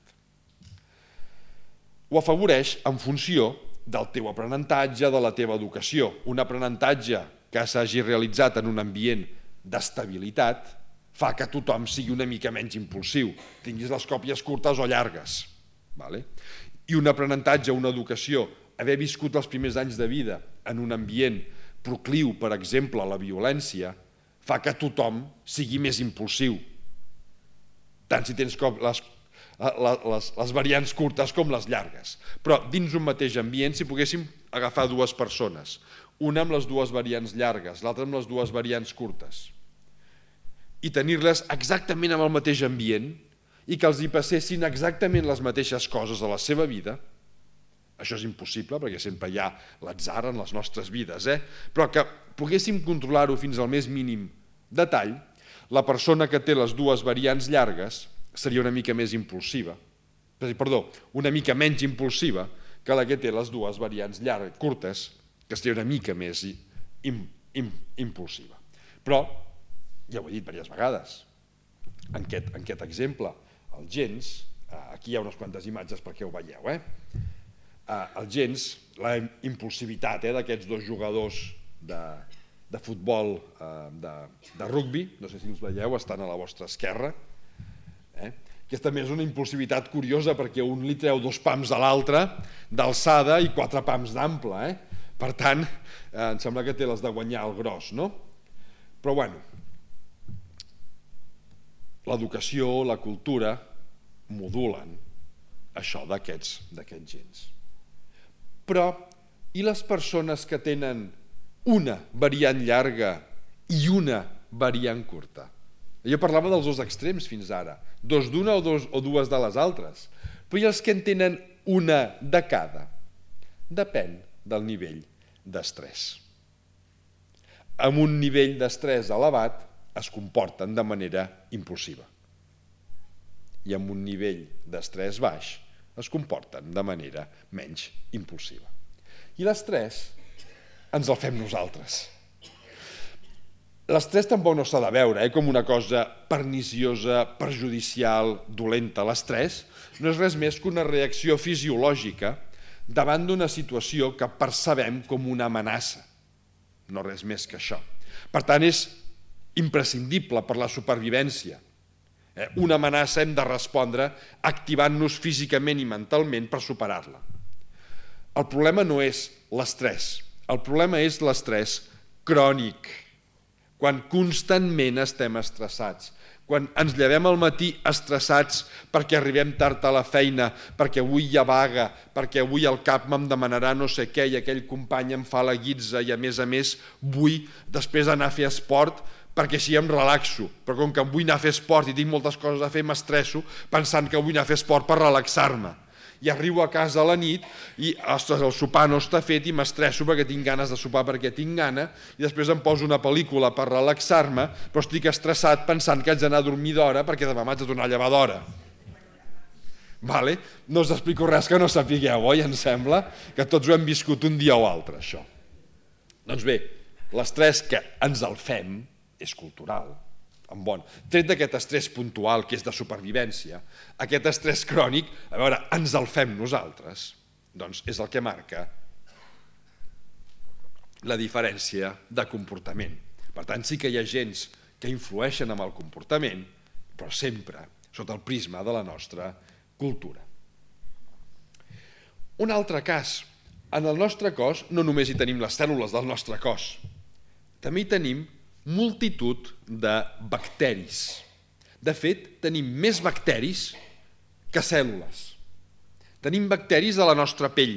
Ho afavoreix en funció del teu aprenentatge, de la teva educació. Un aprenentatge que s'hagi realitzat en un ambient d'estabilitat fa que tothom sigui una mica menys impulsiu, tinguis les còpies curtes o llargues. Vale? I un aprenentatge, una educació, haver viscut els primers anys de vida en un ambient procliu, per exemple, a la violència, fa que tothom sigui més impulsiu, tant si tens les, les, les variants curtes com les llargues. Però dins un mateix ambient, si poguéssim agafar dues persones, una amb les dues variants llargues, l'altra amb les dues variants curtes, i tenir-les exactament en el mateix ambient i que els hi passessin exactament les mateixes coses a la seva vida, això és impossible perquè sempre hi ha l'atzar en les nostres vides, eh? Però que poguéssim controlar-ho fins al més mínim detall, la persona que té les dues variants llargues seria una mica més impulsiva, perdó, una mica menys impulsiva que la que té les dues variants llargues, curtes, que seria una mica més im, im, impulsiva. Però, ja ho he dit diverses vegades, en aquest, en aquest exemple, els gens, aquí hi ha unes quantes imatges perquè ho veieu, eh? Els gens, la impulsivitat eh, d'aquests dos jugadors de, de futbol, de, de rugbi, no sé si els veieu, estan a la vostra esquerra. Eh? Aquesta també és una impulsivitat curiosa perquè un li treu dos pams a l'altre d'alçada i quatre pams d'ample. Eh? Per tant, eh, em sembla que té les de guanyar el gros, no? Però bueno, l'educació, la cultura modulen això d'aquests d'aquests gens. Però, i les persones que tenen una variant llarga i una variant curta? Jo parlava dels dos extrems fins ara, dos d'una o, dos, o dues de les altres. Però i els que en tenen una de cada? Depèn del nivell d'estrès. Amb un nivell d'estrès elevat es comporten de manera impulsiva. I amb un nivell d'estrès baix es comporten de manera menys impulsiva. I l'estrès ens el fem nosaltres. L'estrès tampoc no s'ha de veure eh, com una cosa perniciosa, perjudicial, dolenta. L'estrès no és res més que una reacció fisiològica davant d'una situació que percebem com una amenaça. No res més que això. Per tant, és imprescindible per la supervivència. Una amenaça hem de respondre activant-nos físicament i mentalment per superar-la. El problema no és l'estrès, el problema és l'estrès crònic, quan constantment estem estressats, quan ens llevem al matí estressats perquè arribem tard a la feina, perquè avui hi ha vaga, perquè avui al cap me'm demanarà no sé què i aquell company em fa la guitza i a més a més vull després anar a fer esport perquè així em relaxo, però com que em vull anar a fer esport i tinc moltes coses a fer, m'estresso pensant que vull anar a fer esport per relaxar-me. I arribo a casa a la nit i, ostres, el sopar no està fet i m'estresso perquè tinc ganes de sopar perquè tinc gana i després em poso una pel·lícula per relaxar-me, però estic estressat pensant que haig d'anar a dormir d'hora perquè demà m'haig de tornar a llevar d'hora. Vale? No us explico res que no sapigueu, oi? Em sembla que tots ho hem viscut un dia o altre, això. Doncs bé, l'estrès que ens el fem és cultural, en bon. Tret d'aquest estrès puntual, que és de supervivència, aquest estrès crònic, a veure, ens el fem nosaltres, doncs és el que marca la diferència de comportament. Per tant, sí que hi ha agents que influeixen en el comportament, però sempre sota el prisma de la nostra cultura. Un altre cas, en el nostre cos no només hi tenim les cèl·lules del nostre cos, també hi tenim multitud de bacteris. De fet, tenim més bacteris que cèl·lules. Tenim bacteris a la nostra pell.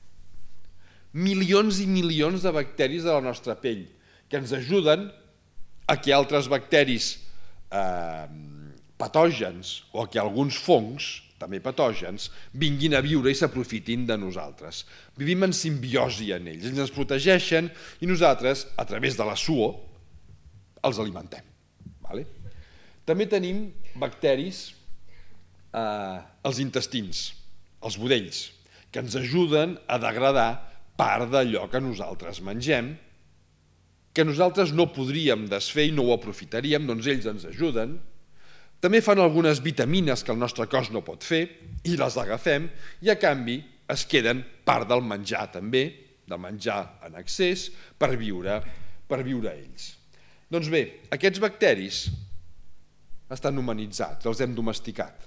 Milions i milions de bacteris a la nostra pell que ens ajuden a que altres bacteris eh, patògens o a que alguns fongs, també patògens, vinguin a viure i s'aprofitin de nosaltres. Vivim en simbiosi en ells, ells ens protegeixen i nosaltres, a través de la suor, els alimentem. Vale? També tenim bacteris eh, als intestins, als budells, que ens ajuden a degradar part d'allò que nosaltres mengem, que nosaltres no podríem desfer i no ho aprofitaríem, doncs ells ens ajuden. També fan algunes vitamines que el nostre cos no pot fer i les agafem i a canvi es queden part del menjar també, del menjar en excés, per viure, per viure ells. Doncs bé, aquests bacteris estan humanitzats, els hem domesticat.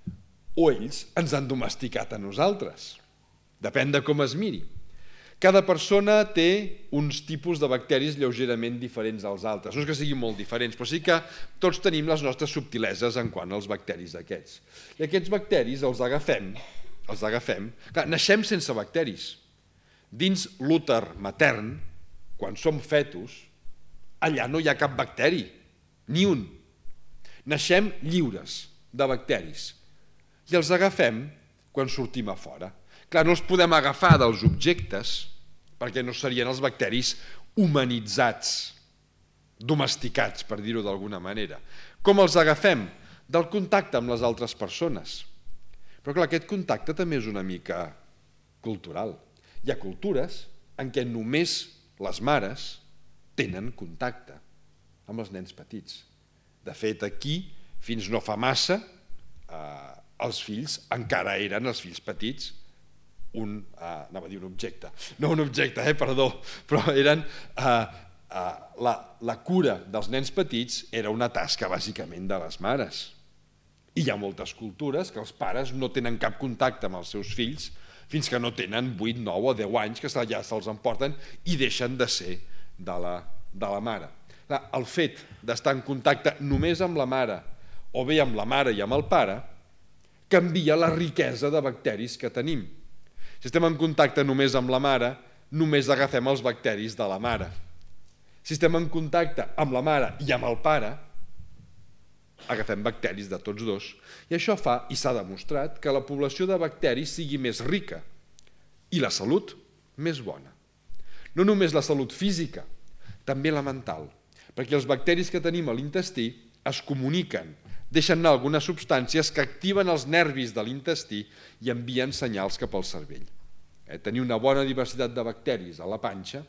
O ells ens han domesticat a nosaltres. Depèn de com es miri. Cada persona té uns tipus de bacteris lleugerament diferents als altres. No és que siguin molt diferents, però sí que tots tenim les nostres subtileses en quant als bacteris aquests. I aquests bacteris els agafem, els agafem... Clar, naixem sense bacteris. Dins l'úter matern, quan som fetus, allà no hi ha cap bacteri, ni un. Naixem lliures de bacteris i els agafem quan sortim a fora. Clar, no els podem agafar dels objectes perquè no serien els bacteris humanitzats, domesticats, per dir-ho d'alguna manera. Com els agafem? Del contacte amb les altres persones. Però clar, aquest contacte també és una mica cultural. Hi ha cultures en què només les mares tenen contacte amb els nens petits. De fet, aquí, fins no fa massa, eh, els fills encara eren, els fills petits, un, eh, anava a dir un objecte, no un objecte, eh, perdó, però eren, eh, eh, la, la cura dels nens petits era una tasca bàsicament de les mares. I hi ha moltes cultures que els pares no tenen cap contacte amb els seus fills fins que no tenen vuit, nou o deu anys, que ja se'ls emporten i deixen de ser de la, de la mare. El fet d'estar en contacte només amb la mare o bé amb la mare i amb el pare canvia la riquesa de bacteris que tenim. Si estem en contacte només amb la mare, només agafem els bacteris de la mare. Si estem en contacte amb la mare i amb el pare, agafem bacteris de tots dos. I això fa, i s'ha demostrat, que la població de bacteris sigui més rica i la salut més bona. No només la salut física, també la mental, perquè els bacteris que tenim a l'intestí es comuniquen, deixen anar algunes substàncies que activen els nervis de l'intestí i envien senyals cap al cervell. Eh, tenir una bona diversitat de bacteris a la panxa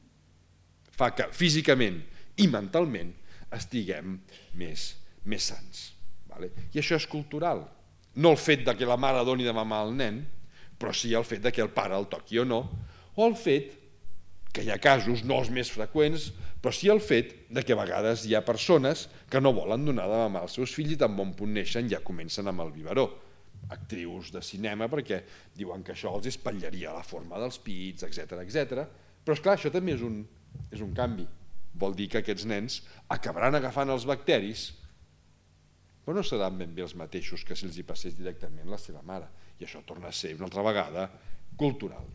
fa que físicament i mentalment estiguem més, més sants. Vale? I això és cultural. No el fet de que la mare doni de mamar al nen, però sí el fet de que el pare el toqui o no, o el fet, que hi ha casos, no els més freqüents, però sí el fet de que a vegades hi ha persones que no volen donar de mamar als seus fills i tan bon punt neixen ja comencen amb el biberó. Actrius de cinema perquè diuen que això els espatllaria la forma dels pits, etcètera, etcètera. Però esclar, això també és un, és un canvi. Vol dir que aquests nens acabaran agafant els bacteris, però no seran ben bé els mateixos que si els hi passés directament la seva mare. I això torna a ser una altra vegada cultural.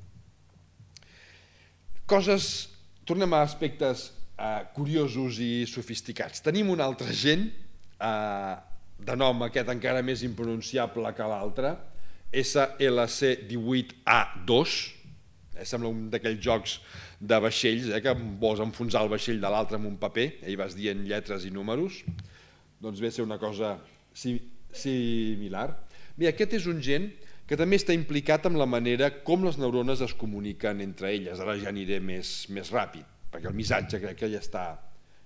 Coses, tornem a aspectes eh, curiosos i sofisticats. Tenim un altre gen, eh, de nom aquest encara més impronunciable que l'altre, S L C divuit A dos, eh, sembla un d'aquells jocs de vaixells, eh, que vols enfonsar el vaixell de l'altre amb un paper, eh, i vas dient lletres i números, doncs ve a ser una cosa similar. Bé, aquest és un gen que també està implicat en la manera com les neurones es comuniquen entre elles. Ara ja aniré més, més ràpid, perquè el missatge crec que ja està,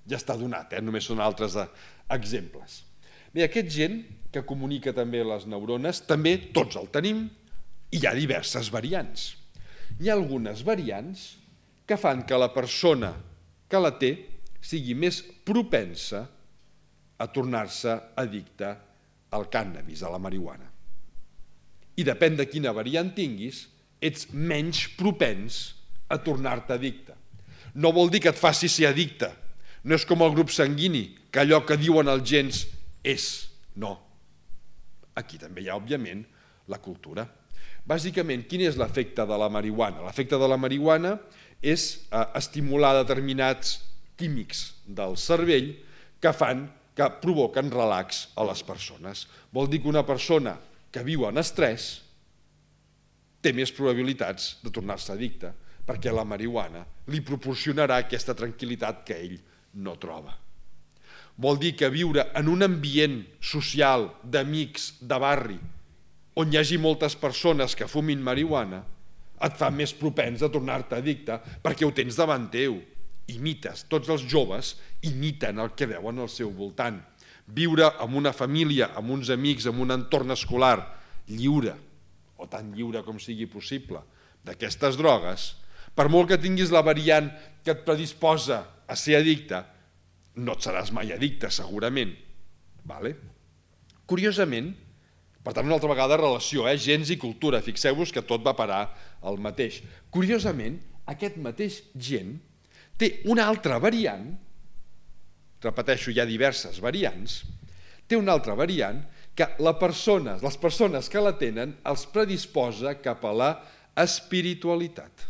ja està donat, eh? Només són altres exemples. Bé, aquest gen que comunica també les neurones, també tots el tenim, i hi ha diverses variants. Hi ha algunes variants que fan que la persona que la té sigui més propensa a tornar-se addicta al cànnabis, a la marihuana. I depèn de quina variant tinguis, ets menys propens a tornar-te addicte. No vol dir que et faci ser addicte. No és com el grup sanguini, que allò que diuen els gens és. No. Aquí també hi ha, òbviament, la cultura. Bàsicament, quin és l'efecte de la marihuana? L'efecte de la marihuana és eh, estimular determinats químics del cervell que fan, que provoquen relax a les persones. Vol dir que una persona que viu en estrès té més probabilitats de tornar-se addicte, perquè la marihuana li proporcionarà aquesta tranquil·litat que ell no troba. Vol dir que viure en un ambient social, d'amics, de barri, on hi hagi moltes persones que fumin marihuana, et fa més propens a tornar-te addicte perquè ho tens davant teu. Imites, tots els joves imiten el que veuen al seu voltant. Viure amb una família, amb uns amics, amb un entorn escolar lliure, o tan lliure com sigui possible, d'aquestes drogues, per molt que tinguis la variant que et predisposa a ser addicte, no et seràs mai addicte, segurament. Vale? Curiosament, per tant, una altra vegada relació, eh? gens i cultura, fixeu-vos que tot va parar al mateix. Curiosament, aquest mateix gen té una altra variant, repeteixo, hi ha diverses variants, té una altra variant que la persona, les persones que la tenen els predisposa cap a la espiritualitat.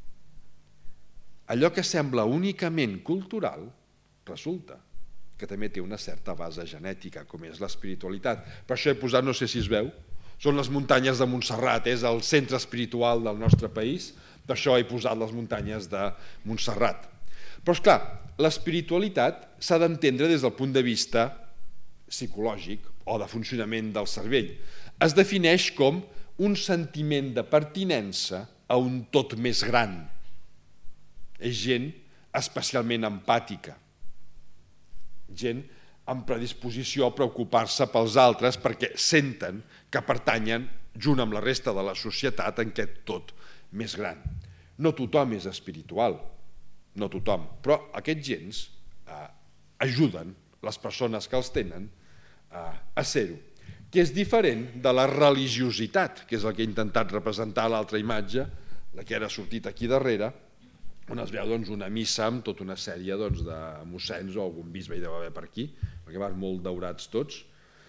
Allò que sembla únicament cultural resulta que també té una certa base genètica, com és l'espiritualitat. Per això he posat, no sé si es veu, són les muntanyes de Montserrat, és el centre espiritual del nostre país, per això he posat les muntanyes de Montserrat. Però, esclar, l'espiritualitat s'ha d'entendre des del punt de vista psicològic o de funcionament del cervell. Es defineix com un sentiment de pertinença a un tot més gran. És gent especialment empàtica, gent amb predisposició a preocupar-se pels altres perquè senten que pertanyen junt amb la resta de la societat en aquest tot més gran. No tothom és espiritual, no tothom, però aquests gens eh, ajuden les persones que els tenen eh, a ser-ho, que és diferent de la religiositat, que és el que he intentat representar a l'altra imatge, la que era sortit aquí darrere, on es veu doncs, una missa amb tota una sèrie doncs, de mossens o algun bisbe hi deu haver per aquí, perquè van molt daurats tots.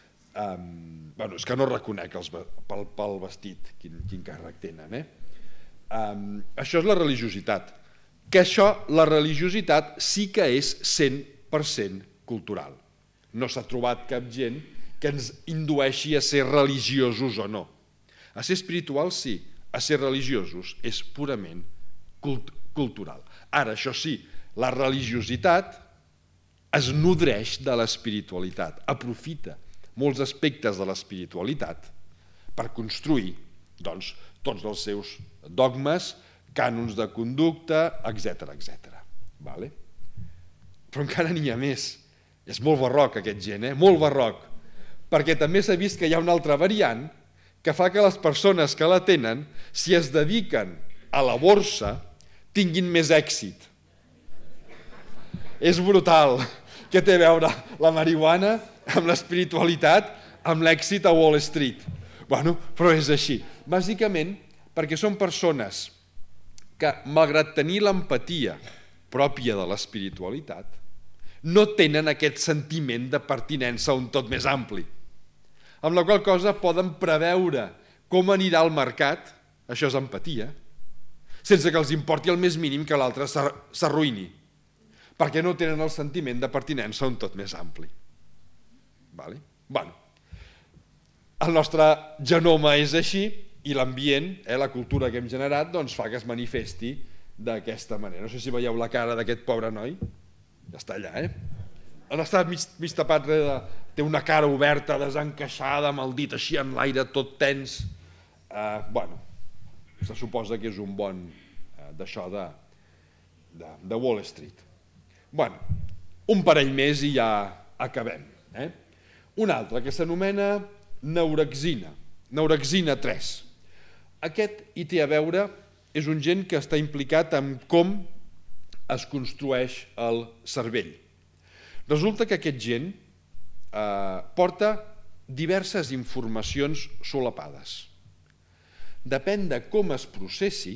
Um, bueno, és que no reconec els, pel, pel vestit quin, quin càrrec tenen. Eh? Um, això és la religiositat. Que això, la religiositat, sí que és cent per cent cultural. No s'ha trobat cap gent que ens indueixi a ser religiosos o no. A ser espirituals sí, a ser religiosos és purament cultural. cultural. Ara, això sí, la religiositat es nodreix de l'espiritualitat, aprofita molts aspectes de l'espiritualitat per construir doncs, tots els seus dogmes, cànons de conducta, etcètera etcètera. Vale? Però encara n'hi ha més. És molt barroc aquest gent, eh? molt barroc, perquè també s'ha vist que hi ha una altra variant que fa que les persones que la tenen, si es dediquen a la borsa, tinguin més èxit. És brutal. Què té a veure la marihuana amb l'espiritualitat, amb l'èxit a Wall Street? Bueno, però és així. Bàsicament perquè són persones que, malgrat tenir l'empatia pròpia de l'espiritualitat, no tenen aquest sentiment de pertinença a un tot més ampli. Amb la qual cosa poden preveure com anirà el mercat, això és empatia, sense que els importi el més mínim que l'altre s'arruïni, perquè no tenen el sentiment de pertinença a un tot més ampli. Vale? Bueno, el nostre genoma és així i l'ambient, eh, la cultura que hem generat, doncs fa que es manifesti d'aquesta manera. No sé si veieu la cara d'aquest pobre noi, ja està allà, eh? Han estat mig, mig tapat, de, té una cara oberta, desencaixada, amb el dit així en l'aire, tot tens. Eh, bueno, se suposa que és un bon eh, d'això de, de, de Wall Street. Bueno, Un parell més i ja acabem. Eh? Un altre que s'anomena neurexina, neurexina tres. Aquest hi té a veure, és un gen que està implicat en com es construeix el cervell. Resulta que aquest gen eh, porta diverses informacions solapades. Depèn de com es processi,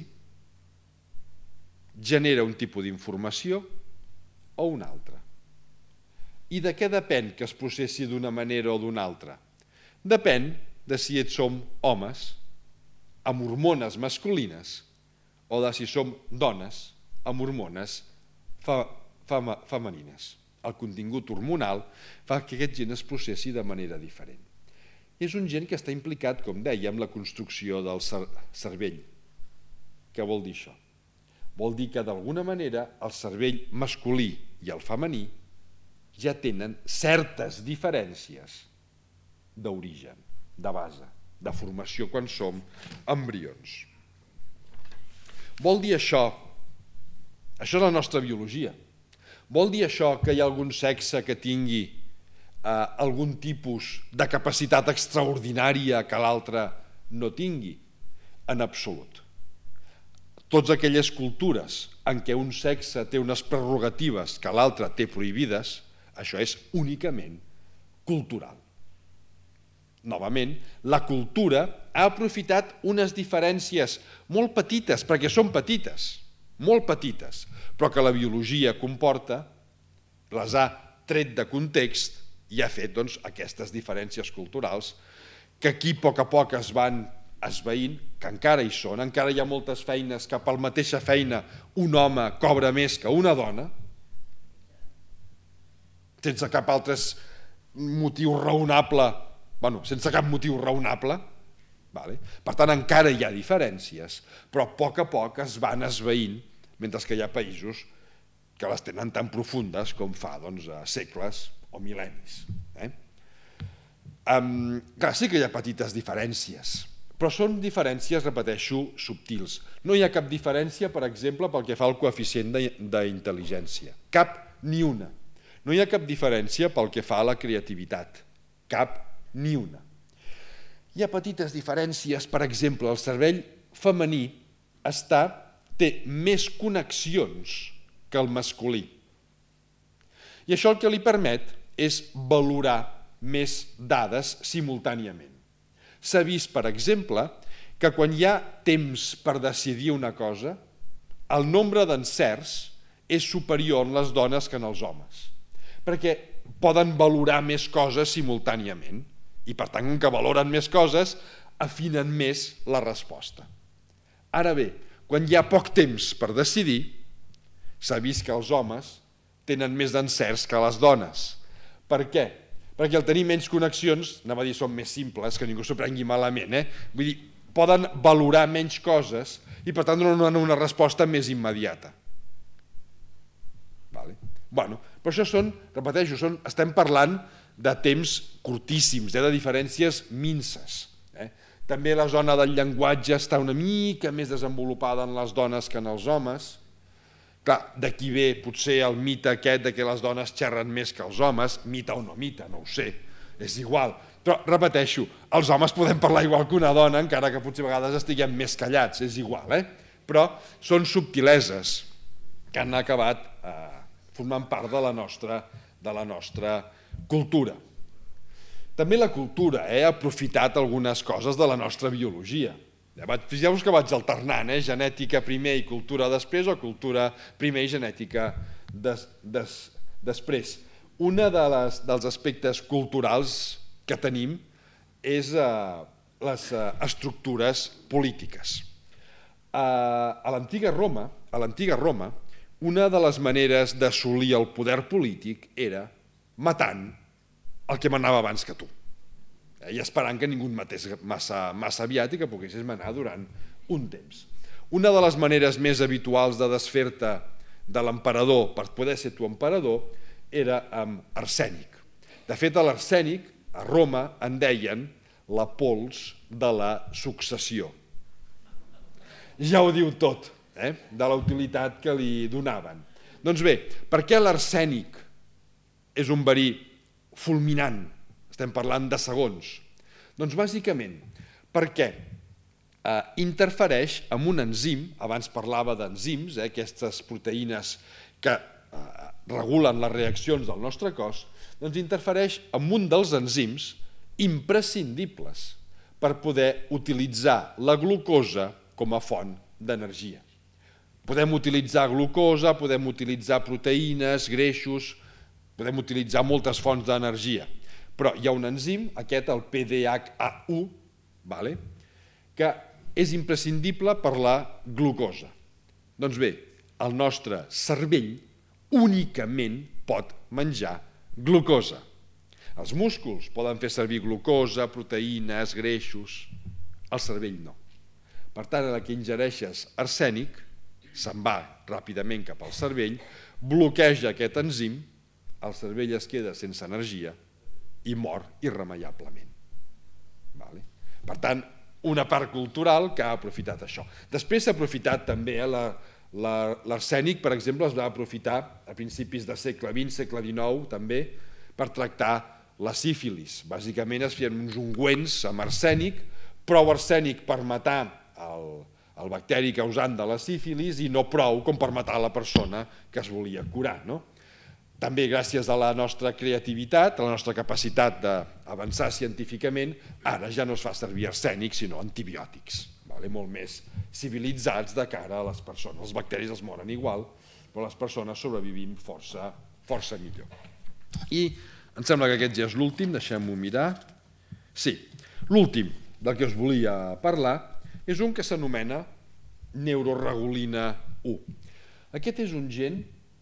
genera un tipus d'informació o una altra. I de què depèn que es processi d'una manera o d'una altra? Depèn de si et som homes amb hormones masculines o de si som dones amb hormones fe, fema, femenines. El contingut hormonal fa que aquest gen es processi de manera diferent. És un gen que està implicat, com deia, en la construcció del cervell. Què vol dir això? Vol dir que d'alguna manera el cervell masculí i el femení ja tenen certes diferències d'origen, de base, de formació quan som embrions. Vol dir això, això és la nostra biologia, vol dir això que hi ha algun sexe que tingui eh, algun tipus de capacitat extraordinària que l'altre no tingui? En absolut. Totes aquelles cultures en què un sexe té unes prerrogatives que l'altre té prohibides, això és únicament cultural. Novament, la cultura ha aprofitat unes diferències molt petites, perquè són petites, molt petites, però que la biologia comporta, les ha tret de context i ha fet doncs, aquestes diferències culturals que aquí a poc a poc es van esvaint, que encara hi són, encara hi ha moltes feines que per la mateixa feina un home cobra més que una dona, sense cap altre motiu raonable, bueno, sense cap motiu raonable, vale? Per tant encara hi ha diferències, però a poc a poc es van esvaint, mentre que hi ha països que les tenen tan profundes com fa doncs, segles o mil·lennis. Eh? Um, clar, sí que hi ha petites diferències, però són diferències, repeteixo, subtils. No hi ha cap diferència, per exemple, pel que fa al coeficient d'intel·ligència. Cap ni una. No hi ha cap diferència pel que fa a la creativitat. Cap ni una. Hi ha petites diferències, per exemple, el cervell femení està, té més connexions que el masculí. I això el que li permet és valorar més dades simultàniament. S'ha vist, per exemple, que quan hi ha temps per decidir una cosa, el nombre d'encerts és superior en les dones que en els homes, perquè poden valorar més coses simultàniament i, per tant, com que valoren més coses, afinen més la resposta. Ara bé, quan hi ha poc temps per decidir, s'ha vist que els homes tenen més encerts que les dones. Per què? Perquè al tenir menys connexions, anava a dir són més simples, que ningú s'ho prengui malament, eh? Vull dir, poden valorar menys coses i per tant donen una resposta més immediata. Vale? Bueno, però això són, repeteixo, són, estem parlant de temps curtíssims, eh? De diferències minses. Eh? També la zona del llenguatge està una mica més desenvolupada en les dones que en els homes. Clar, d'aquí ve potser el mite aquest de que les dones xerren més que els homes, mite o no mite, no ho sé, és igual. Però, repeteixo, els homes podem parlar igual que una dona, encara que potser a vegades estiguem més callats, és igual, eh? Però són subtileses que han acabat eh, formant part de la nostra, de la nostra cultura. També la cultura eh, ha aprofitat algunes coses de la nostra biologia. Fixeu-vos que vaig alternant, eh? Genètica primer i cultura després, o cultura primer i genètica des, des, després. Un de les, dels aspectes culturals que tenim és eh, les eh, estructures polítiques. Eh, a l'antiga Roma, a l'antiga Roma, una de les maneres d'assolir el poder polític era matant el que manava abans que tu. I esperant que ningú et matés massa, massa aviat i que poguessis manar durant un temps. Una de les maneres més habituals de desfer-te de l'emperador per poder ser tu emperador era amb arsènic. De fet, a l'arsènic, a Roma, en deien la pols de la successió. Ja ho diu tot, eh? De la utilitat que li donaven. Doncs bé, per què l'arsènic és un verí fulminant? Estem parlant de segons. Doncs bàsicament perquè eh, interfereix amb un enzim, abans parlava d'enzims, eh, aquestes proteïnes que eh, regulen les reaccions del nostre cos, doncs interfereix amb un dels enzims imprescindibles per poder utilitzar la glucosa com a font d'energia. Podem utilitzar glucosa, podem utilitzar proteïnes, greixos, podem utilitzar moltes fonts d'energia, però hi ha un enzim, aquest, el P D H A u, vale? Que és imprescindible per la glucosa. Doncs bé, el nostre cervell únicament pot menjar glucosa. Els músculs poden fer servir glucosa, proteïnes, greixos. El cervell no. Per tant, a la que ingereixes arsènic, se'n va ràpidament cap al cervell, bloqueja aquest enzim, el cervell es queda sense energia i mor irremeiablement. Vale? Per tant, una part cultural que ha aprofitat això. Després s'ha aprofitat també la, la, l'arsènic, per exemple, es va aprofitar a principis del segle vint, segle dinou, també, per tractar la sífilis. Bàsicament es feien uns ungüents amb arsènic, prou arsènic per matar el, el bacteri causant de la sífilis i no prou com per matar la persona que es volia curar, no? També gràcies a la nostra creativitat, a la nostra capacitat d'avançar científicament, ara ja no es fa servir arsènic, sinó antibiòtics, vale? Molt més civilitzats de cara a les persones. Els bacteris es moren igual, però les persones sobrevivim força, força millor. I em sembla que aquest ja és l'últim, deixem-ho mirar. Sí, l'últim del que us volia parlar és un que s'anomena neuroregulina u. Aquest és un gen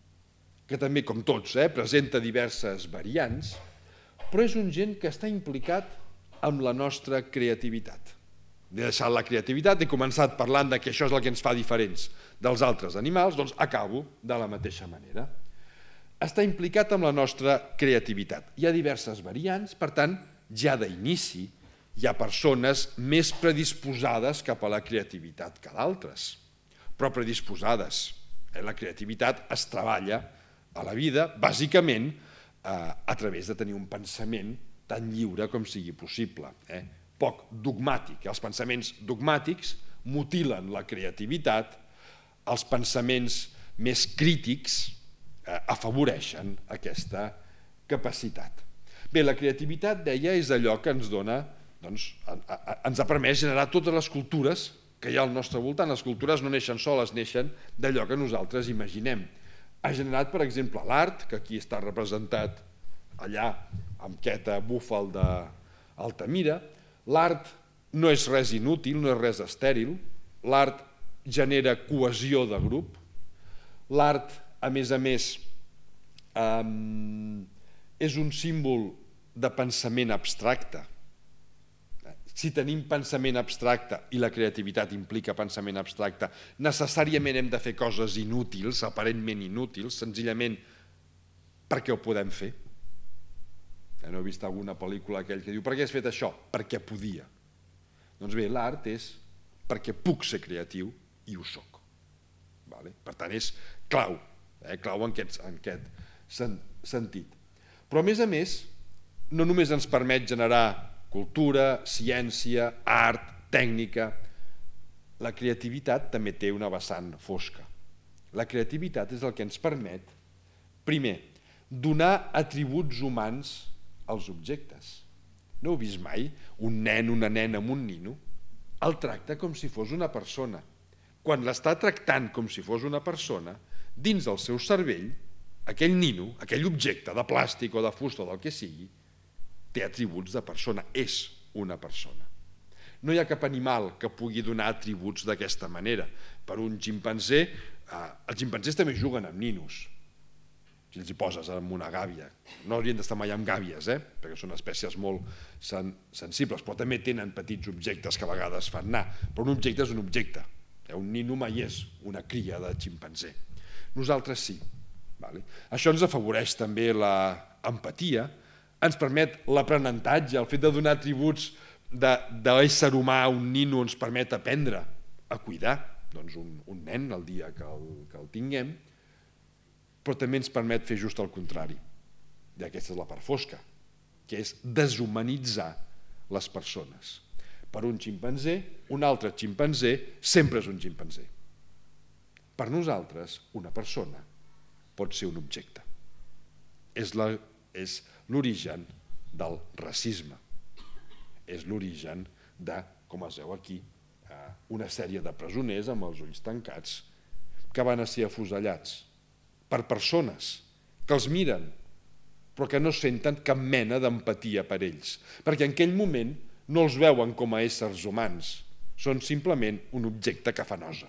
que també, com tots, eh, presenta diverses variants, però és un gen que està implicat amb la nostra creativitat. He deixat la creativitat, he començat parlant de que això és el que ens fa diferents dels altres animals, doncs acabo de la mateixa manera. Està implicat amb la nostra creativitat. Hi ha diverses variants, per tant, ja d'inici hi ha persones més predisposades cap a la creativitat que d'altres, però predisposades. La creativitat es treballa a la vida, bàsicament, eh, a través de tenir un pensament tan lliure com sigui possible, eh? Poc dogmàtic. Els pensaments dogmàtics mutilen la creativitat, els pensaments més crítics eh, afavoreixen aquesta capacitat. Bé, la creativitat, deia, és allò que ens dona, doncs, ens ha permès generar totes les cultures que hi ha al nostre voltant. Les cultures no neixen soles, neixen d'allò que nosaltres imaginem. Ha generat, per exemple, l'art, que aquí està representat allà amb aquest búfal d'Altamira. L'art no és res inútil, no és res estèril. L'art genera cohesió de grup. L'art, a més a més, eh, és un símbol de pensament abstracte. Si tenim pensament abstracte i la creativitat implica pensament abstracte, necessàriament hem de fer coses inútils, aparentment inútils, senzillament perquè ho podem fer. No he vist alguna pel·lícula aquell que diu per què has fet això? Perquè podia. Doncs bé, l'art és perquè puc ser creatiu i ho soc. Per tant, és clau, clau en aquest sentit. Però a més a més, no només ens permet generar cultura, ciència, art, tècnica. La creativitat també té una vessant fosca. La creativitat és el que ens permet, primer, donar atributs humans als objectes. No heu vist mai un nen, una nena amb un nino? El tracta com si fos una persona. Quan l'està tractant com si fos una persona, dins del seu cervell, aquell nino, aquell objecte de plàstic o de fusta o del que sigui, té atributs de persona, és una persona. No hi ha cap animal que pugui donar atributs d'aquesta manera. Per un ximpanzé, eh, els ximpanzés també juguen amb ninos, si els hi poses en una gàbia. No haurien d'estar mai amb gàbies, eh? Perquè són espècies molt sen sensibles, però també tenen petits objectes que a vegades fan anar. Però un objecte és un objecte. Un nino mai és una cria de ximpanzé. Nosaltres sí. Vale? Això ens afavoreix també l'empatia, ens permet l'aprenentatge, el fet de donar atributs de, de l'ésser humà a un nino ens permet aprendre a cuidar doncs un, un nen el dia que el, que el tinguem, però també ens permet fer just el contrari. I aquesta és la part fosca, que és deshumanitzar les persones. Per un ximpanzé, un altre ximpanzé sempre és un ximpanzé. Per nosaltres, una persona pot ser un objecte. És l'origen del racisme. És l'origen de, com es veu aquí, una sèrie de presoners amb els ulls tancats que van a ser afusellats per persones que els miren però que no senten cap mena d'empatia per ells, perquè en aquell moment no els veuen com a éssers humans, són simplement un objecte que fa nosa.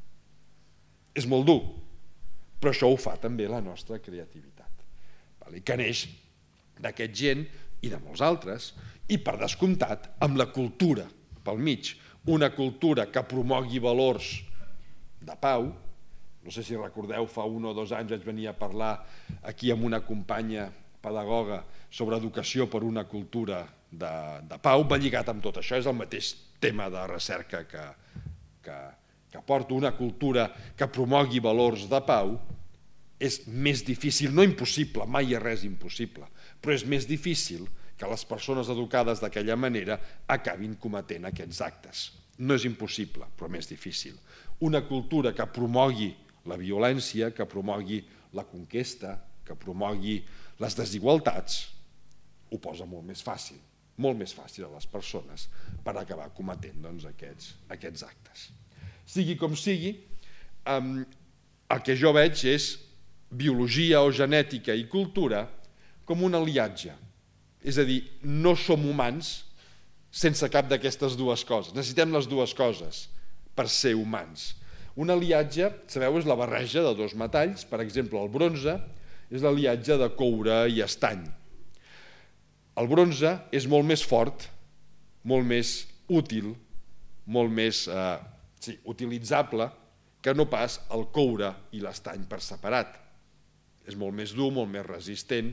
És molt dur, però això ho fa també la nostra creativitat, que neix d'aquest gent i de molts altres, i per descomptat amb la cultura pel mig, una cultura que promogui valors de pau. No sé si recordeu, fa un o dos anys vaig venir a parlar aquí amb una companya pedagoga sobre educació per una cultura de, de pau, va lligat amb tot això, és el mateix tema de recerca que, que, que porto, una cultura que promogui valors de pau. És més difícil, no impossible, mai hi ha res impossible, però és més difícil que les persones educades d'aquella manera acabin cometent aquests actes. No és impossible, però més difícil. Una cultura que promogui la violència, que promogui la conquesta, que promogui les desigualtats, ho posa molt més fàcil, molt més fàcil a les persones per acabar cometent doncs, aquests, aquests actes. Sigui com sigui, eh, el que jo veig és biologia o genètica i cultura com un aliatge. És a dir, no som humans sense cap d'aquestes dues coses. Necessitem les dues coses per ser humans. Un aliatge, sabeu, és la barreja de dos metalls, per exemple, el bronze és l'aliatge de coure i estany. El bronze és molt més fort, molt més útil, molt més eh, sí, utilitzable que no pas el coure i l'estany per separat. És molt més dur, molt més resistent.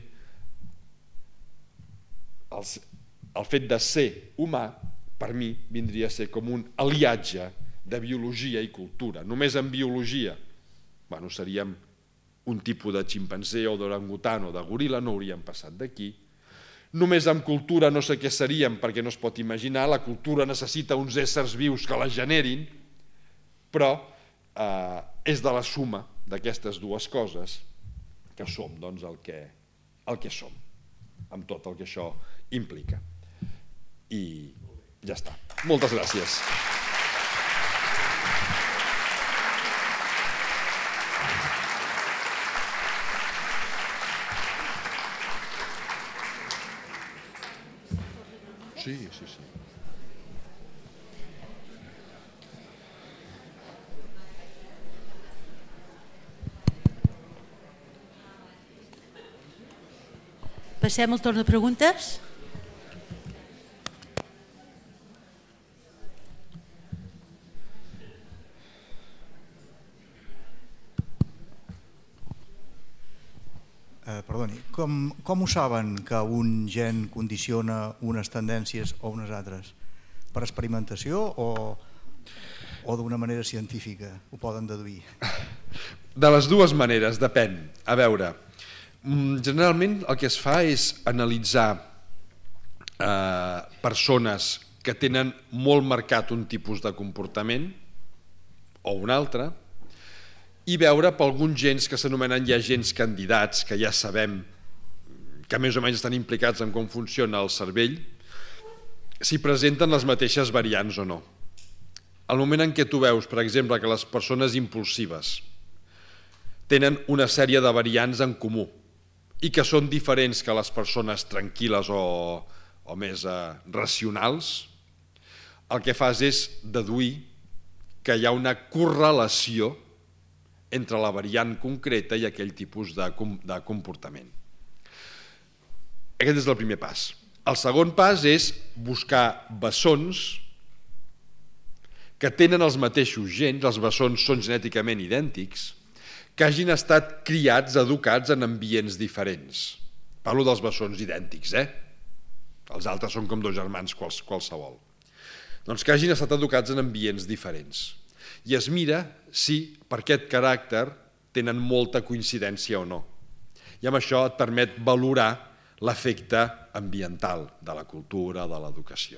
El, el fet de ser humà, per mi, vindria a ser com un aliatge de biologia i cultura. Només en biologia, bueno, seríem un tipus de ximpanzé o d'orangutan o de goril·la, no hauríem passat d'aquí. Només en cultura no sé què seríem, perquè no es pot imaginar, la cultura necessita uns éssers vius que la generin, però eh, és de la suma d'aquestes dues coses que som doncs, el, que, el que som, amb tot el que això implica. I ja està. Moltes gràcies. Sí, sí, sí. Passem al torn de preguntes. Eh, perdoni, com, com ho saben que un gen condiciona unes tendències o unes altres? Per experimentació o, o d'una manera científica? Ho poden deduir? De les dues maneres, depèn. A veure, generalment el que es fa és analitzar eh, persones que tenen molt marcat un tipus de comportament o un altre, i veure per alguns gens que s'anomenen ja gens candidats, que ja sabem que més o menys estan implicats en com funciona el cervell, si presenten les mateixes variants o no. Al moment en què tu veus, per exemple, que les persones impulsives tenen una sèrie de variants en comú i que són diferents que les persones tranquil·les o, o més eh, racionals, el que fas és deduir que hi ha una correlació entre la variant concreta i aquell tipus de, de comportament. Aquest és el primer pas. El segon pas és buscar bessons que tenen els mateixos gens, els bessons són genèticament idèntics, que hagin estat criats, educats en ambients diferents. Parlo dels bessons idèntics, eh? Els altres són com dos germans quals, qualsevol. Doncs que hagin estat educats en ambients diferents. I es mira si per aquest caràcter tenen molta coincidència o no. i amb això et permet valorar l'efecte ambiental de la cultura, de l'educació.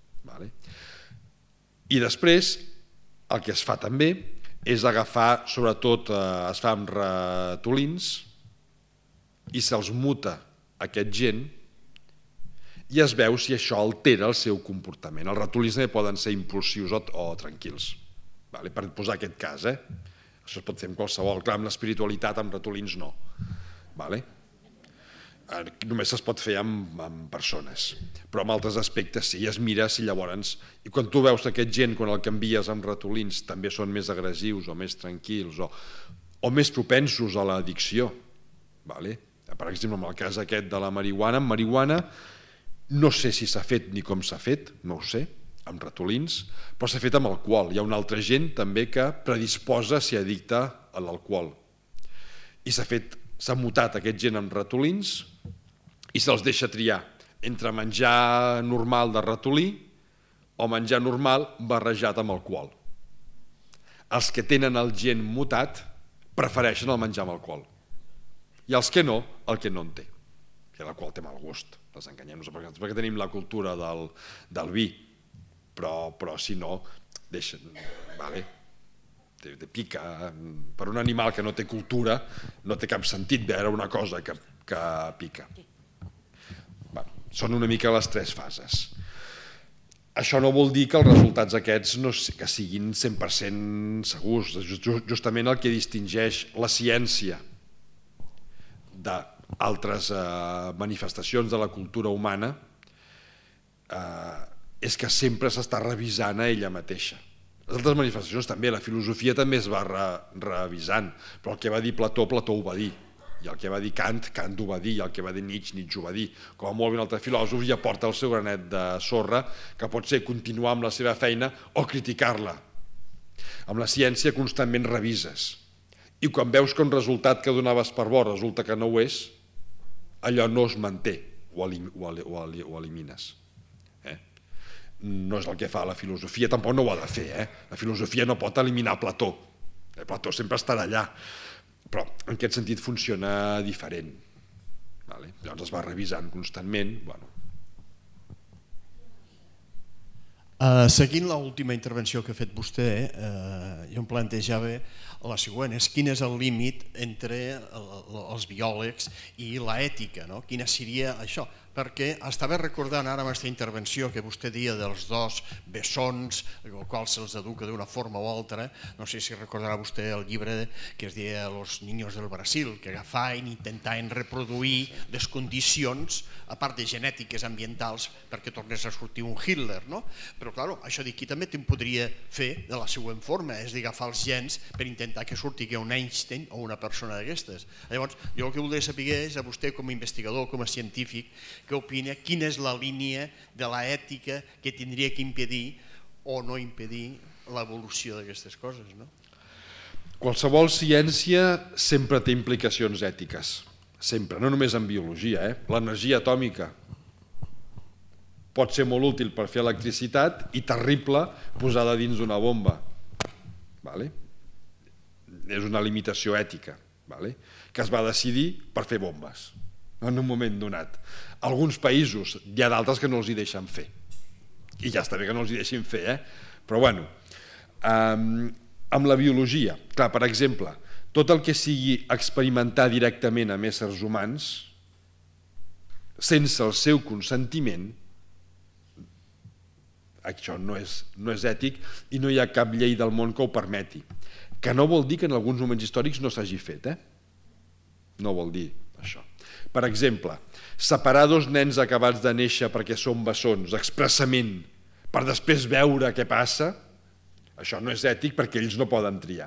I després, el que es fa també és agafar, sobretot es fa amb ratolins, i se'ls muta aquest gen i es veu si això altera el seu comportament. Els ratolins també poden ser impulsius o tranquils, per posar aquest cas. Això es pot fer amb qualsevol. Clar, amb l'espiritualitat, amb ratolins no. Només es pot fer amb persones, però en altres aspectes sí, es mira si llavors, i quan tu veus que aquest gen, quan el canvies amb ratolins, també són més agressius o més tranquils o més propensos a l'addicció. Per exemple, en el cas aquest de la marihuana, amb marihuana no sé si s'ha fet ni com s'ha fet, no ho sé, amb ratolins, però s'ha fet amb alcohol. Hi ha un altre gent també que predisposa a ser addicte a l'alcohol. I s'ha fet, s'ha mutat aquest gen amb ratolins i se'ls deixa triar entre menjar normal de ratolí o menjar normal barrejat amb alcohol. Els que tenen el gen mutat prefereixen el menjar amb alcohol. I els que no, el que no en té. Que l'alcohol té mal gust, desenganyem-nos, perquè tenim la cultura del vi, però si no, deixen, vale, te pica. Per un animal que no té cultura, no té cap sentit veure una cosa que pica. Són una mica les tres fases. Això no vol dir que els resultats aquests no siguin cent per cent segurs. Justament el que distingeix la ciència d'altres manifestacions de la cultura humana és que sempre s'està revisant a ella mateixa. Les altres manifestacions també, la filosofia també es va revisant, però el que va dir Plató, Plató ho va dir, i el que va dir Kant, Kant ho va dir, i el que va dir Nietzsche, Nietzsche ho va dir. Com a molt ben altre filòsof ja porta el seu granet de sorra, que pot ser continuar amb la seva feina o criticar-la. Amb la ciència constantment revises. I quan veus que un resultat que donaves per bo resulta que no ho és, allò no es manté, ho elimines. No és el que fa la filosofia, tampoc no ho ha de fer. La filosofia no pot eliminar Plató. Plató sempre estarà allà, però en aquest sentit funciona diferent. Llavors es va revisant constantment. Seguint l'última intervenció que ha fet vostè, jo em plantejava la següent, és quin és el límit entre els biòlegs i l'ètica, quina seria això? Perquè estava recordant ara amb aquesta intervenció que vostè dia dels dos bessons, el qual se'ls educa d'una forma o altra, no sé si recordarà vostè el llibre que es deia Los niños del Brasil, que agafaven i intentaven reproduir les condicions, a part de genètiques ambientals, perquè tornés a sortir un Hitler, no? Però, clar, això d'aquí també te'n podria fer de la següent forma, és d'agafar els gens per intentar que surti un Einstein o una persona d'aquestes. Llavors, jo el que voldria saber és a vostè com a investigador, com a científic, què opina, quina és la línia de l'ètica que tindria que impedir o no impedir l'evolució d'aquestes coses, no? Qualsevol ciència sempre té implicacions ètiques, sempre, no només en biologia. L'energia atòmica pot ser molt útil per fer electricitat i terrible posada dins d'una bomba. És una limitació ètica que es va decidir per fer bombes en un moment donat. Alguns països, hi ha d'altres que no els hi deixen fer. I ja està bé que no els hi deixin fer, però bueno, amb la biologia, clar, per exemple, tot el que sigui experimentar directament amb éssers humans, sense el seu consentiment, això no és ètic i no hi ha cap llei del món que ho permeti. Que no vol dir que en alguns moments històrics no s'hagi fet, eh? No vol dir això. Per exemple, separar dos nens acabats de néixer perquè són bessons expressament per després veure què passa, això no és ètic perquè ells no poden triar.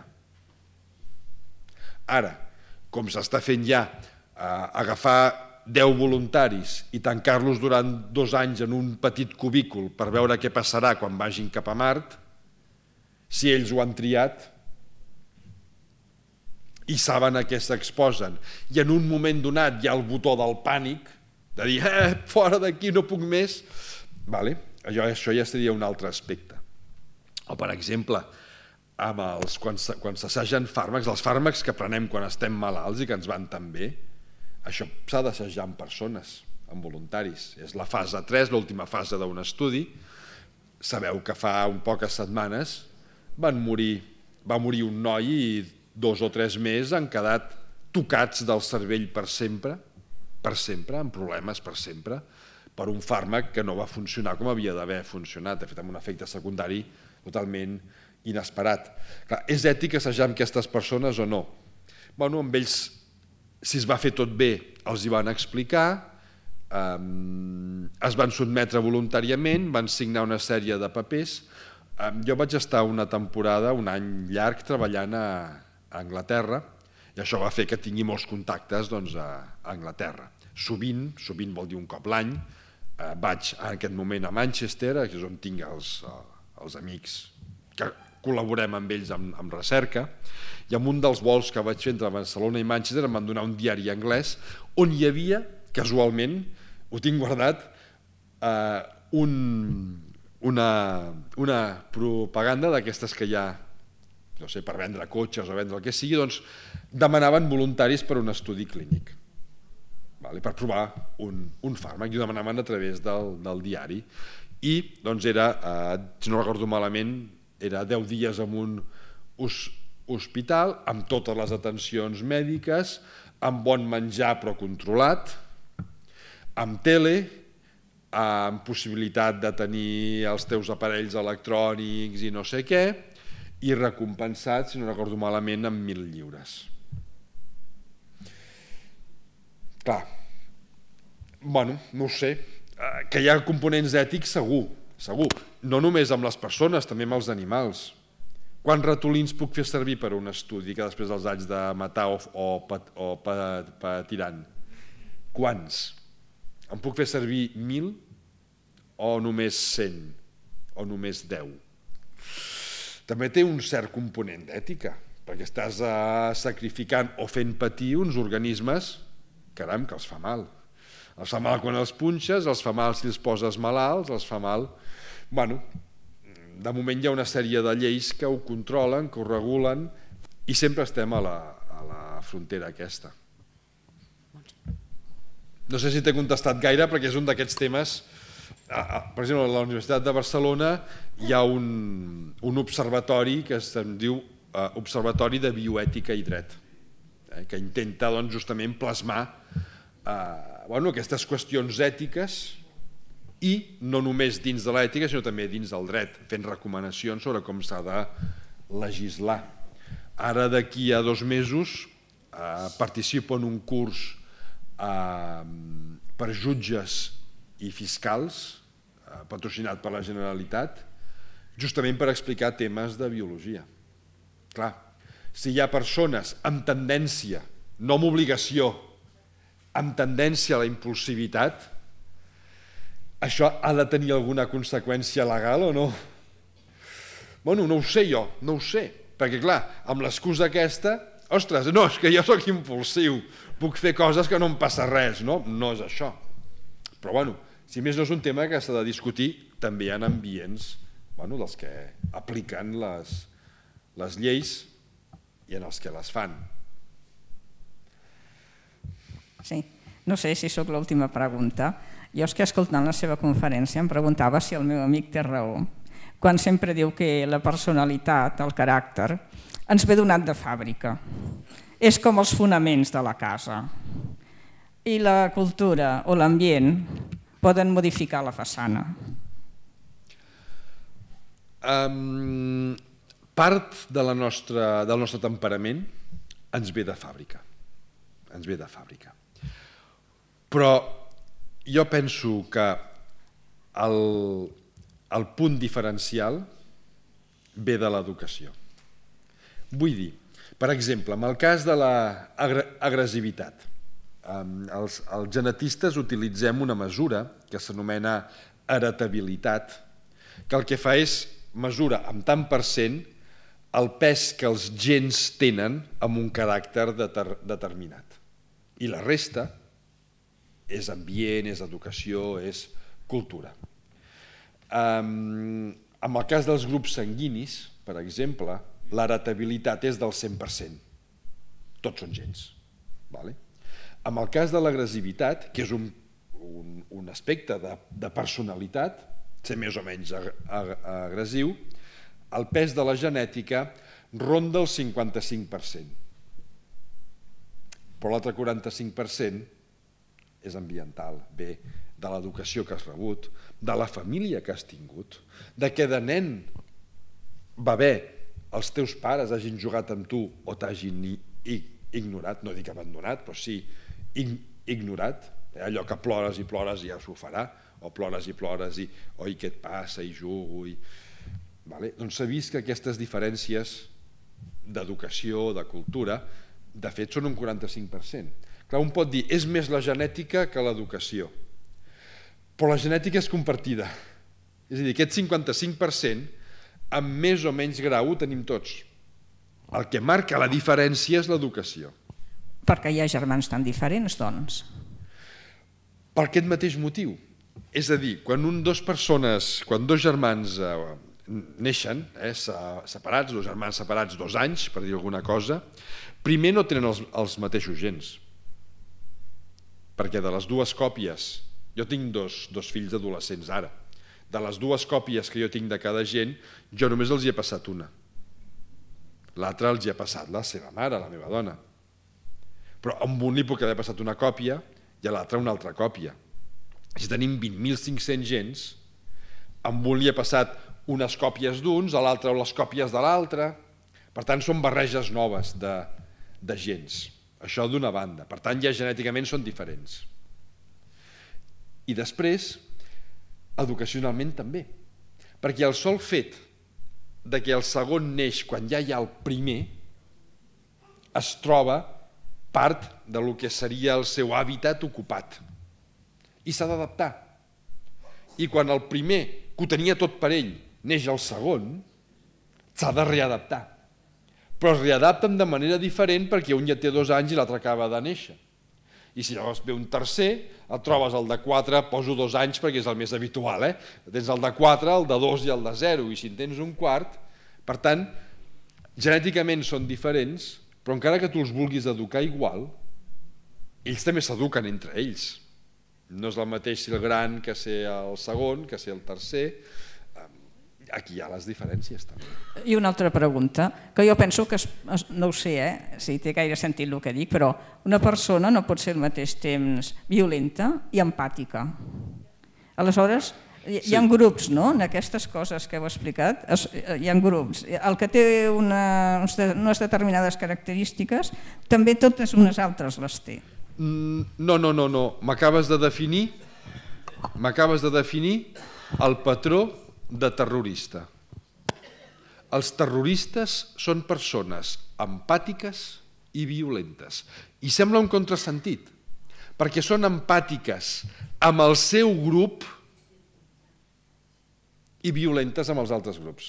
Ara, com s'està fent ja, agafar deu voluntaris i tancar-los durant dos anys en un petit cubícul per veure què passarà quan vagin cap a Mart, si ells ho han triat i saben a què s'exposen, i en un moment donat hi ha el botó del pànic, de dir, eh, fora d'aquí, no puc més, això ja seria un altre aspecte. O, per exemple, quan s'assagen fàrmacs, els fàrmacs que prenem quan estem malalts i que ens van tan bé, això s'ha d'assajar amb persones, amb voluntaris. És la fase tres, l'última fase d'un estudi. Sabeu que fa un poques setmanes van morir, va morir un noi i dos o tres més han quedat tocats del cervell per sempre, per sempre, amb problemes per sempre, per un fàrmac que no va funcionar com havia d'haver funcionat, de fet amb un efecte secundari totalment inesperat. Clar, és ètic assajar amb aquestes persones o no? Bueno, amb ells, si es va fer tot bé, els hi van explicar, eh, es van sotmetre voluntàriament, van signar una sèrie de papers. Eh, jo vaig estar una temporada, un any llarg, treballant a, a Anglaterra, i això va fer que tingui molts contactes doncs, a, a Anglaterra. Sovint, sovint vol dir un cop l'any, eh, vaig en aquest moment a Manchester, que és on tinc els, els amics que col·laborem amb ells amb, amb recerca, i en un dels vols que vaig fer entre Barcelona i Manchester em van donar un diari anglès on hi havia, casualment, ho tinc guardat, eh, un, una, una propaganda d'aquestes que hi ha, no sé, per vendre cotxes o vendre el que sigui, doncs demanaven voluntaris per un estudi clínic, vale, per provar un, un fàrmac, i ho demanaven a través del, del diari. I doncs era, eh, si no recordo malament, era deu dies en un hospital, amb totes les atencions mèdiques, amb bon menjar però controlat, amb tele, amb possibilitat de tenir els teus aparells electrònics i no sé què, i recompensat, si no recordo malament, amb mil lliures. Clar, bueno, no ho sé, que hi ha components ètics segur, segur, no només amb les persones, també amb els animals. Quants ratolins puc fer servir per a un estudi que després els haig de matar o, o, o patiran? Quants? Em puc fer servir mil o només cent o només deu? També té un cert component d'ètica, perquè estàs sacrificant o fent patir uns organismes, caram, que els fa mal. Els fa mal quan els punxes, els fa mal si els poses malalts, els fa mal... Bueno, de moment hi ha una sèrie de lleis que ho controlen, que ho regulen, i sempre estem a la, a la frontera aquesta. No sé si t'he contestat gaire, perquè és un d'aquests temes... Per exemple, a la Universitat de Barcelona hi ha un, un observatori que es diu eh, Observatori de Bioètica i Dret, eh, que intenta doncs, justament plasmar eh, bueno, aquestes qüestions ètiques i no només dins de l'ètica, sinó també dins del dret, fent recomanacions sobre com s'ha de legislar. Ara, d'aquí a dos mesos, eh, participo en un curs eh, per jutges i fiscals, eh, patrocinat per la Generalitat, justament per explicar temes de biologia. Clar, si hi ha persones amb tendència, no amb obligació, amb tendència a la impulsivitat, això ha de tenir alguna conseqüència legal o no? Bueno, no ho sé jo, no ho sé, perquè clar, amb l'excusa aquesta, ostres, no, és que jo sóc impulsiu, puc fer coses que no em passa res, no? No és això. Però bueno, si més no és un tema que s'ha de discutir també en ambients bueno, dels que apliquen les, les lleis i en els que les fan. Sí, no sé si sóc l'última pregunta. Jo és que escoltant la seva conferència em preguntava si el meu amic té raó quan sempre diu que la personalitat, el caràcter, ens ve donat de fàbrica. És com els fonaments de la casa. I la cultura o l'ambient poden modificar la façana. Um, part de la nostra, del nostre temperament ens ve de fàbrica. Ens ve de fàbrica. Però jo penso que el, el punt diferencial ve de l'educació. Vull dir, per exemple, en el cas de l'agressivitat, els, els genetistes utilitzem una mesura que s'anomena heretabilitat, que el que fa és mesura amb tant per cent el pes que els gens tenen amb un caràcter deter, determinat. I la resta és ambient, és educació, és cultura. Um, en el cas dels grups sanguinis, per exemple, l'heretabilitat és del cent per cent. Tots són gens. Vale? En el cas de l'agressivitat, que és un, un, un aspecte de, de personalitat, ser més o menys ag ag agressiu, el pes de la genètica ronda el cinquanta-cinc per cent. Però l'altre quaranta-cinc per cent és ambiental, ve de l'educació que has rebut, de la família que has tingut, de que de nen va bé els teus pares hagin jugat amb tu o t'hagin ignorat, no dic abandonat, però sí ignorat, allò que plores i plores i ja s'ho farà, o plores i plores i oi, què et passa, i jugo, i... Vale? Doncs s'ha vist que aquestes diferències d'educació, de cultura, de fet són un quaranta-cinc per cent. Clar, un pot dir, és més la genètica que l'educació, però la genètica és compartida. És a dir, aquest cinquanta-cinc per cent, amb més o menys grau ho tenim tots. El que marca la diferència és l'educació. Perquè hi ha germans tan diferents, doncs? Per aquest mateix motiu. És a dir, quan un, dos persones, quan dos germans eh, neixen, eh, separats, dos germans separats dos anys, per dir alguna cosa, primer no tenen els, els mateixos gens. Perquè de les dues còpies, jo tinc dos, dos fills adolescents ara, de les dues còpies que jo tinc de cada gent, jo només els hi he passat una. L'altra els hi ha passat la seva mare, la meva dona. Però a un li puc haver passat una còpia i a l'altre una altra còpia. Si tenim vint mil cinc-cents gens, a un li ha passat unes còpies d'uns, a l'altre les còpies de l'altre. Per tant, són barreges noves de, de gens. Això d'una banda. Per tant, ja genèticament són diferents. I després, educacionalment també. Perquè el sol fet de que el segon neix quan ja hi ha el primer es troba part del que seria el seu hàbitat ocupat. I s'ha d'adaptar. I quan el primer, que ho tenia tot per ell, neix el segon, s'ha de readaptar. Però es readapten de manera diferent perquè un ja té dos anys i l'altre acaba de néixer. I si llavors ve un tercer, el trobes el de quatre, poso dos anys perquè és el més habitual, eh? Tens el de quatre, el de dos i el de zero, i si en tens un quart, per tant, genèticament són diferents, però encara que tu els vulguis educar igual, ells també s'eduquen entre ells. No és el mateix ser el gran que ser el segon, que ser el tercer. Aquí hi ha les diferències també. I una altra pregunta, que jo penso que, es, no ho sé, eh, si té gaire sentit el que dic, però una persona no pot ser al mateix temps violenta i empàtica. Aleshores, hi, hi ha grups, no?, en aquestes coses que heu explicat, es, hi ha grups. El que té una, unes determinades característiques, també totes unes altres les té. No, no, no, no. M'acabes de definir, m'acabes de definir el patró de terrorista. Els terroristes són persones empàtiques i violentes. I sembla un contrasentit, perquè són empàtiques amb el seu grup i violentes amb els altres grups.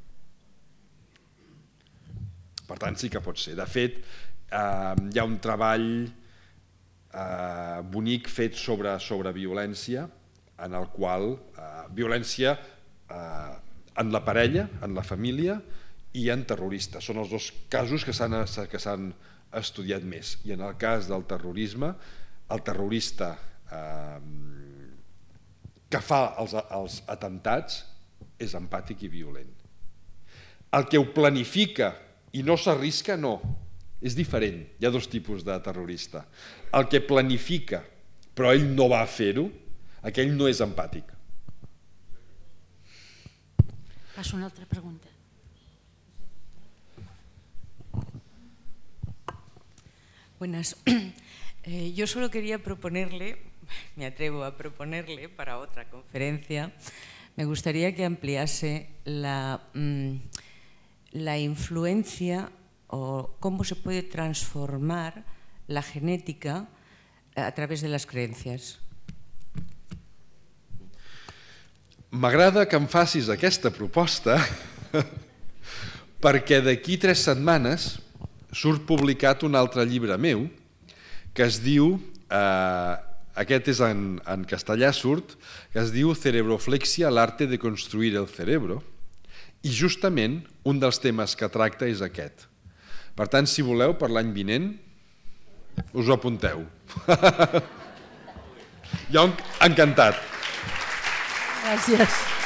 Per tant, sí que pot ser. De fet, eh, hi ha un treball eh, bonic fet sobre, sobre violència, en el qual eh, violència en la parella, en la família i en terroristes. Són els dos casos que s'han que s'han estudiat més. I en el cas del terrorisme, el terrorista eh, que fa els, els atemptats és empàtic i violent. El que ho planifica i no s'arrisca, no. És diferent. Hi ha dos tipus de terrorista. El que planifica però ell no va fer-ho, aquell no és empàtic. Paso una otra pregunta. Buenas. Eh, yo solo quería proponerle, me atrevo a proponerle para otra conferencia, me gustaría que ampliase la, mmm, la influencia o cómo se puede transformar la genética a través de las creencias. M'agrada que em facis aquesta proposta perquè d'aquí tres setmanes surt publicat un altre llibre meu que es diu, eh, aquest és en, en castellà surt, que es diu Cerebroflexia, l'arte de construir el cerebro, i justament un dels temes que tracta és aquest. Per tant, si voleu, per l'any vinent us ho apunteu. Jo encantat. Gràcies.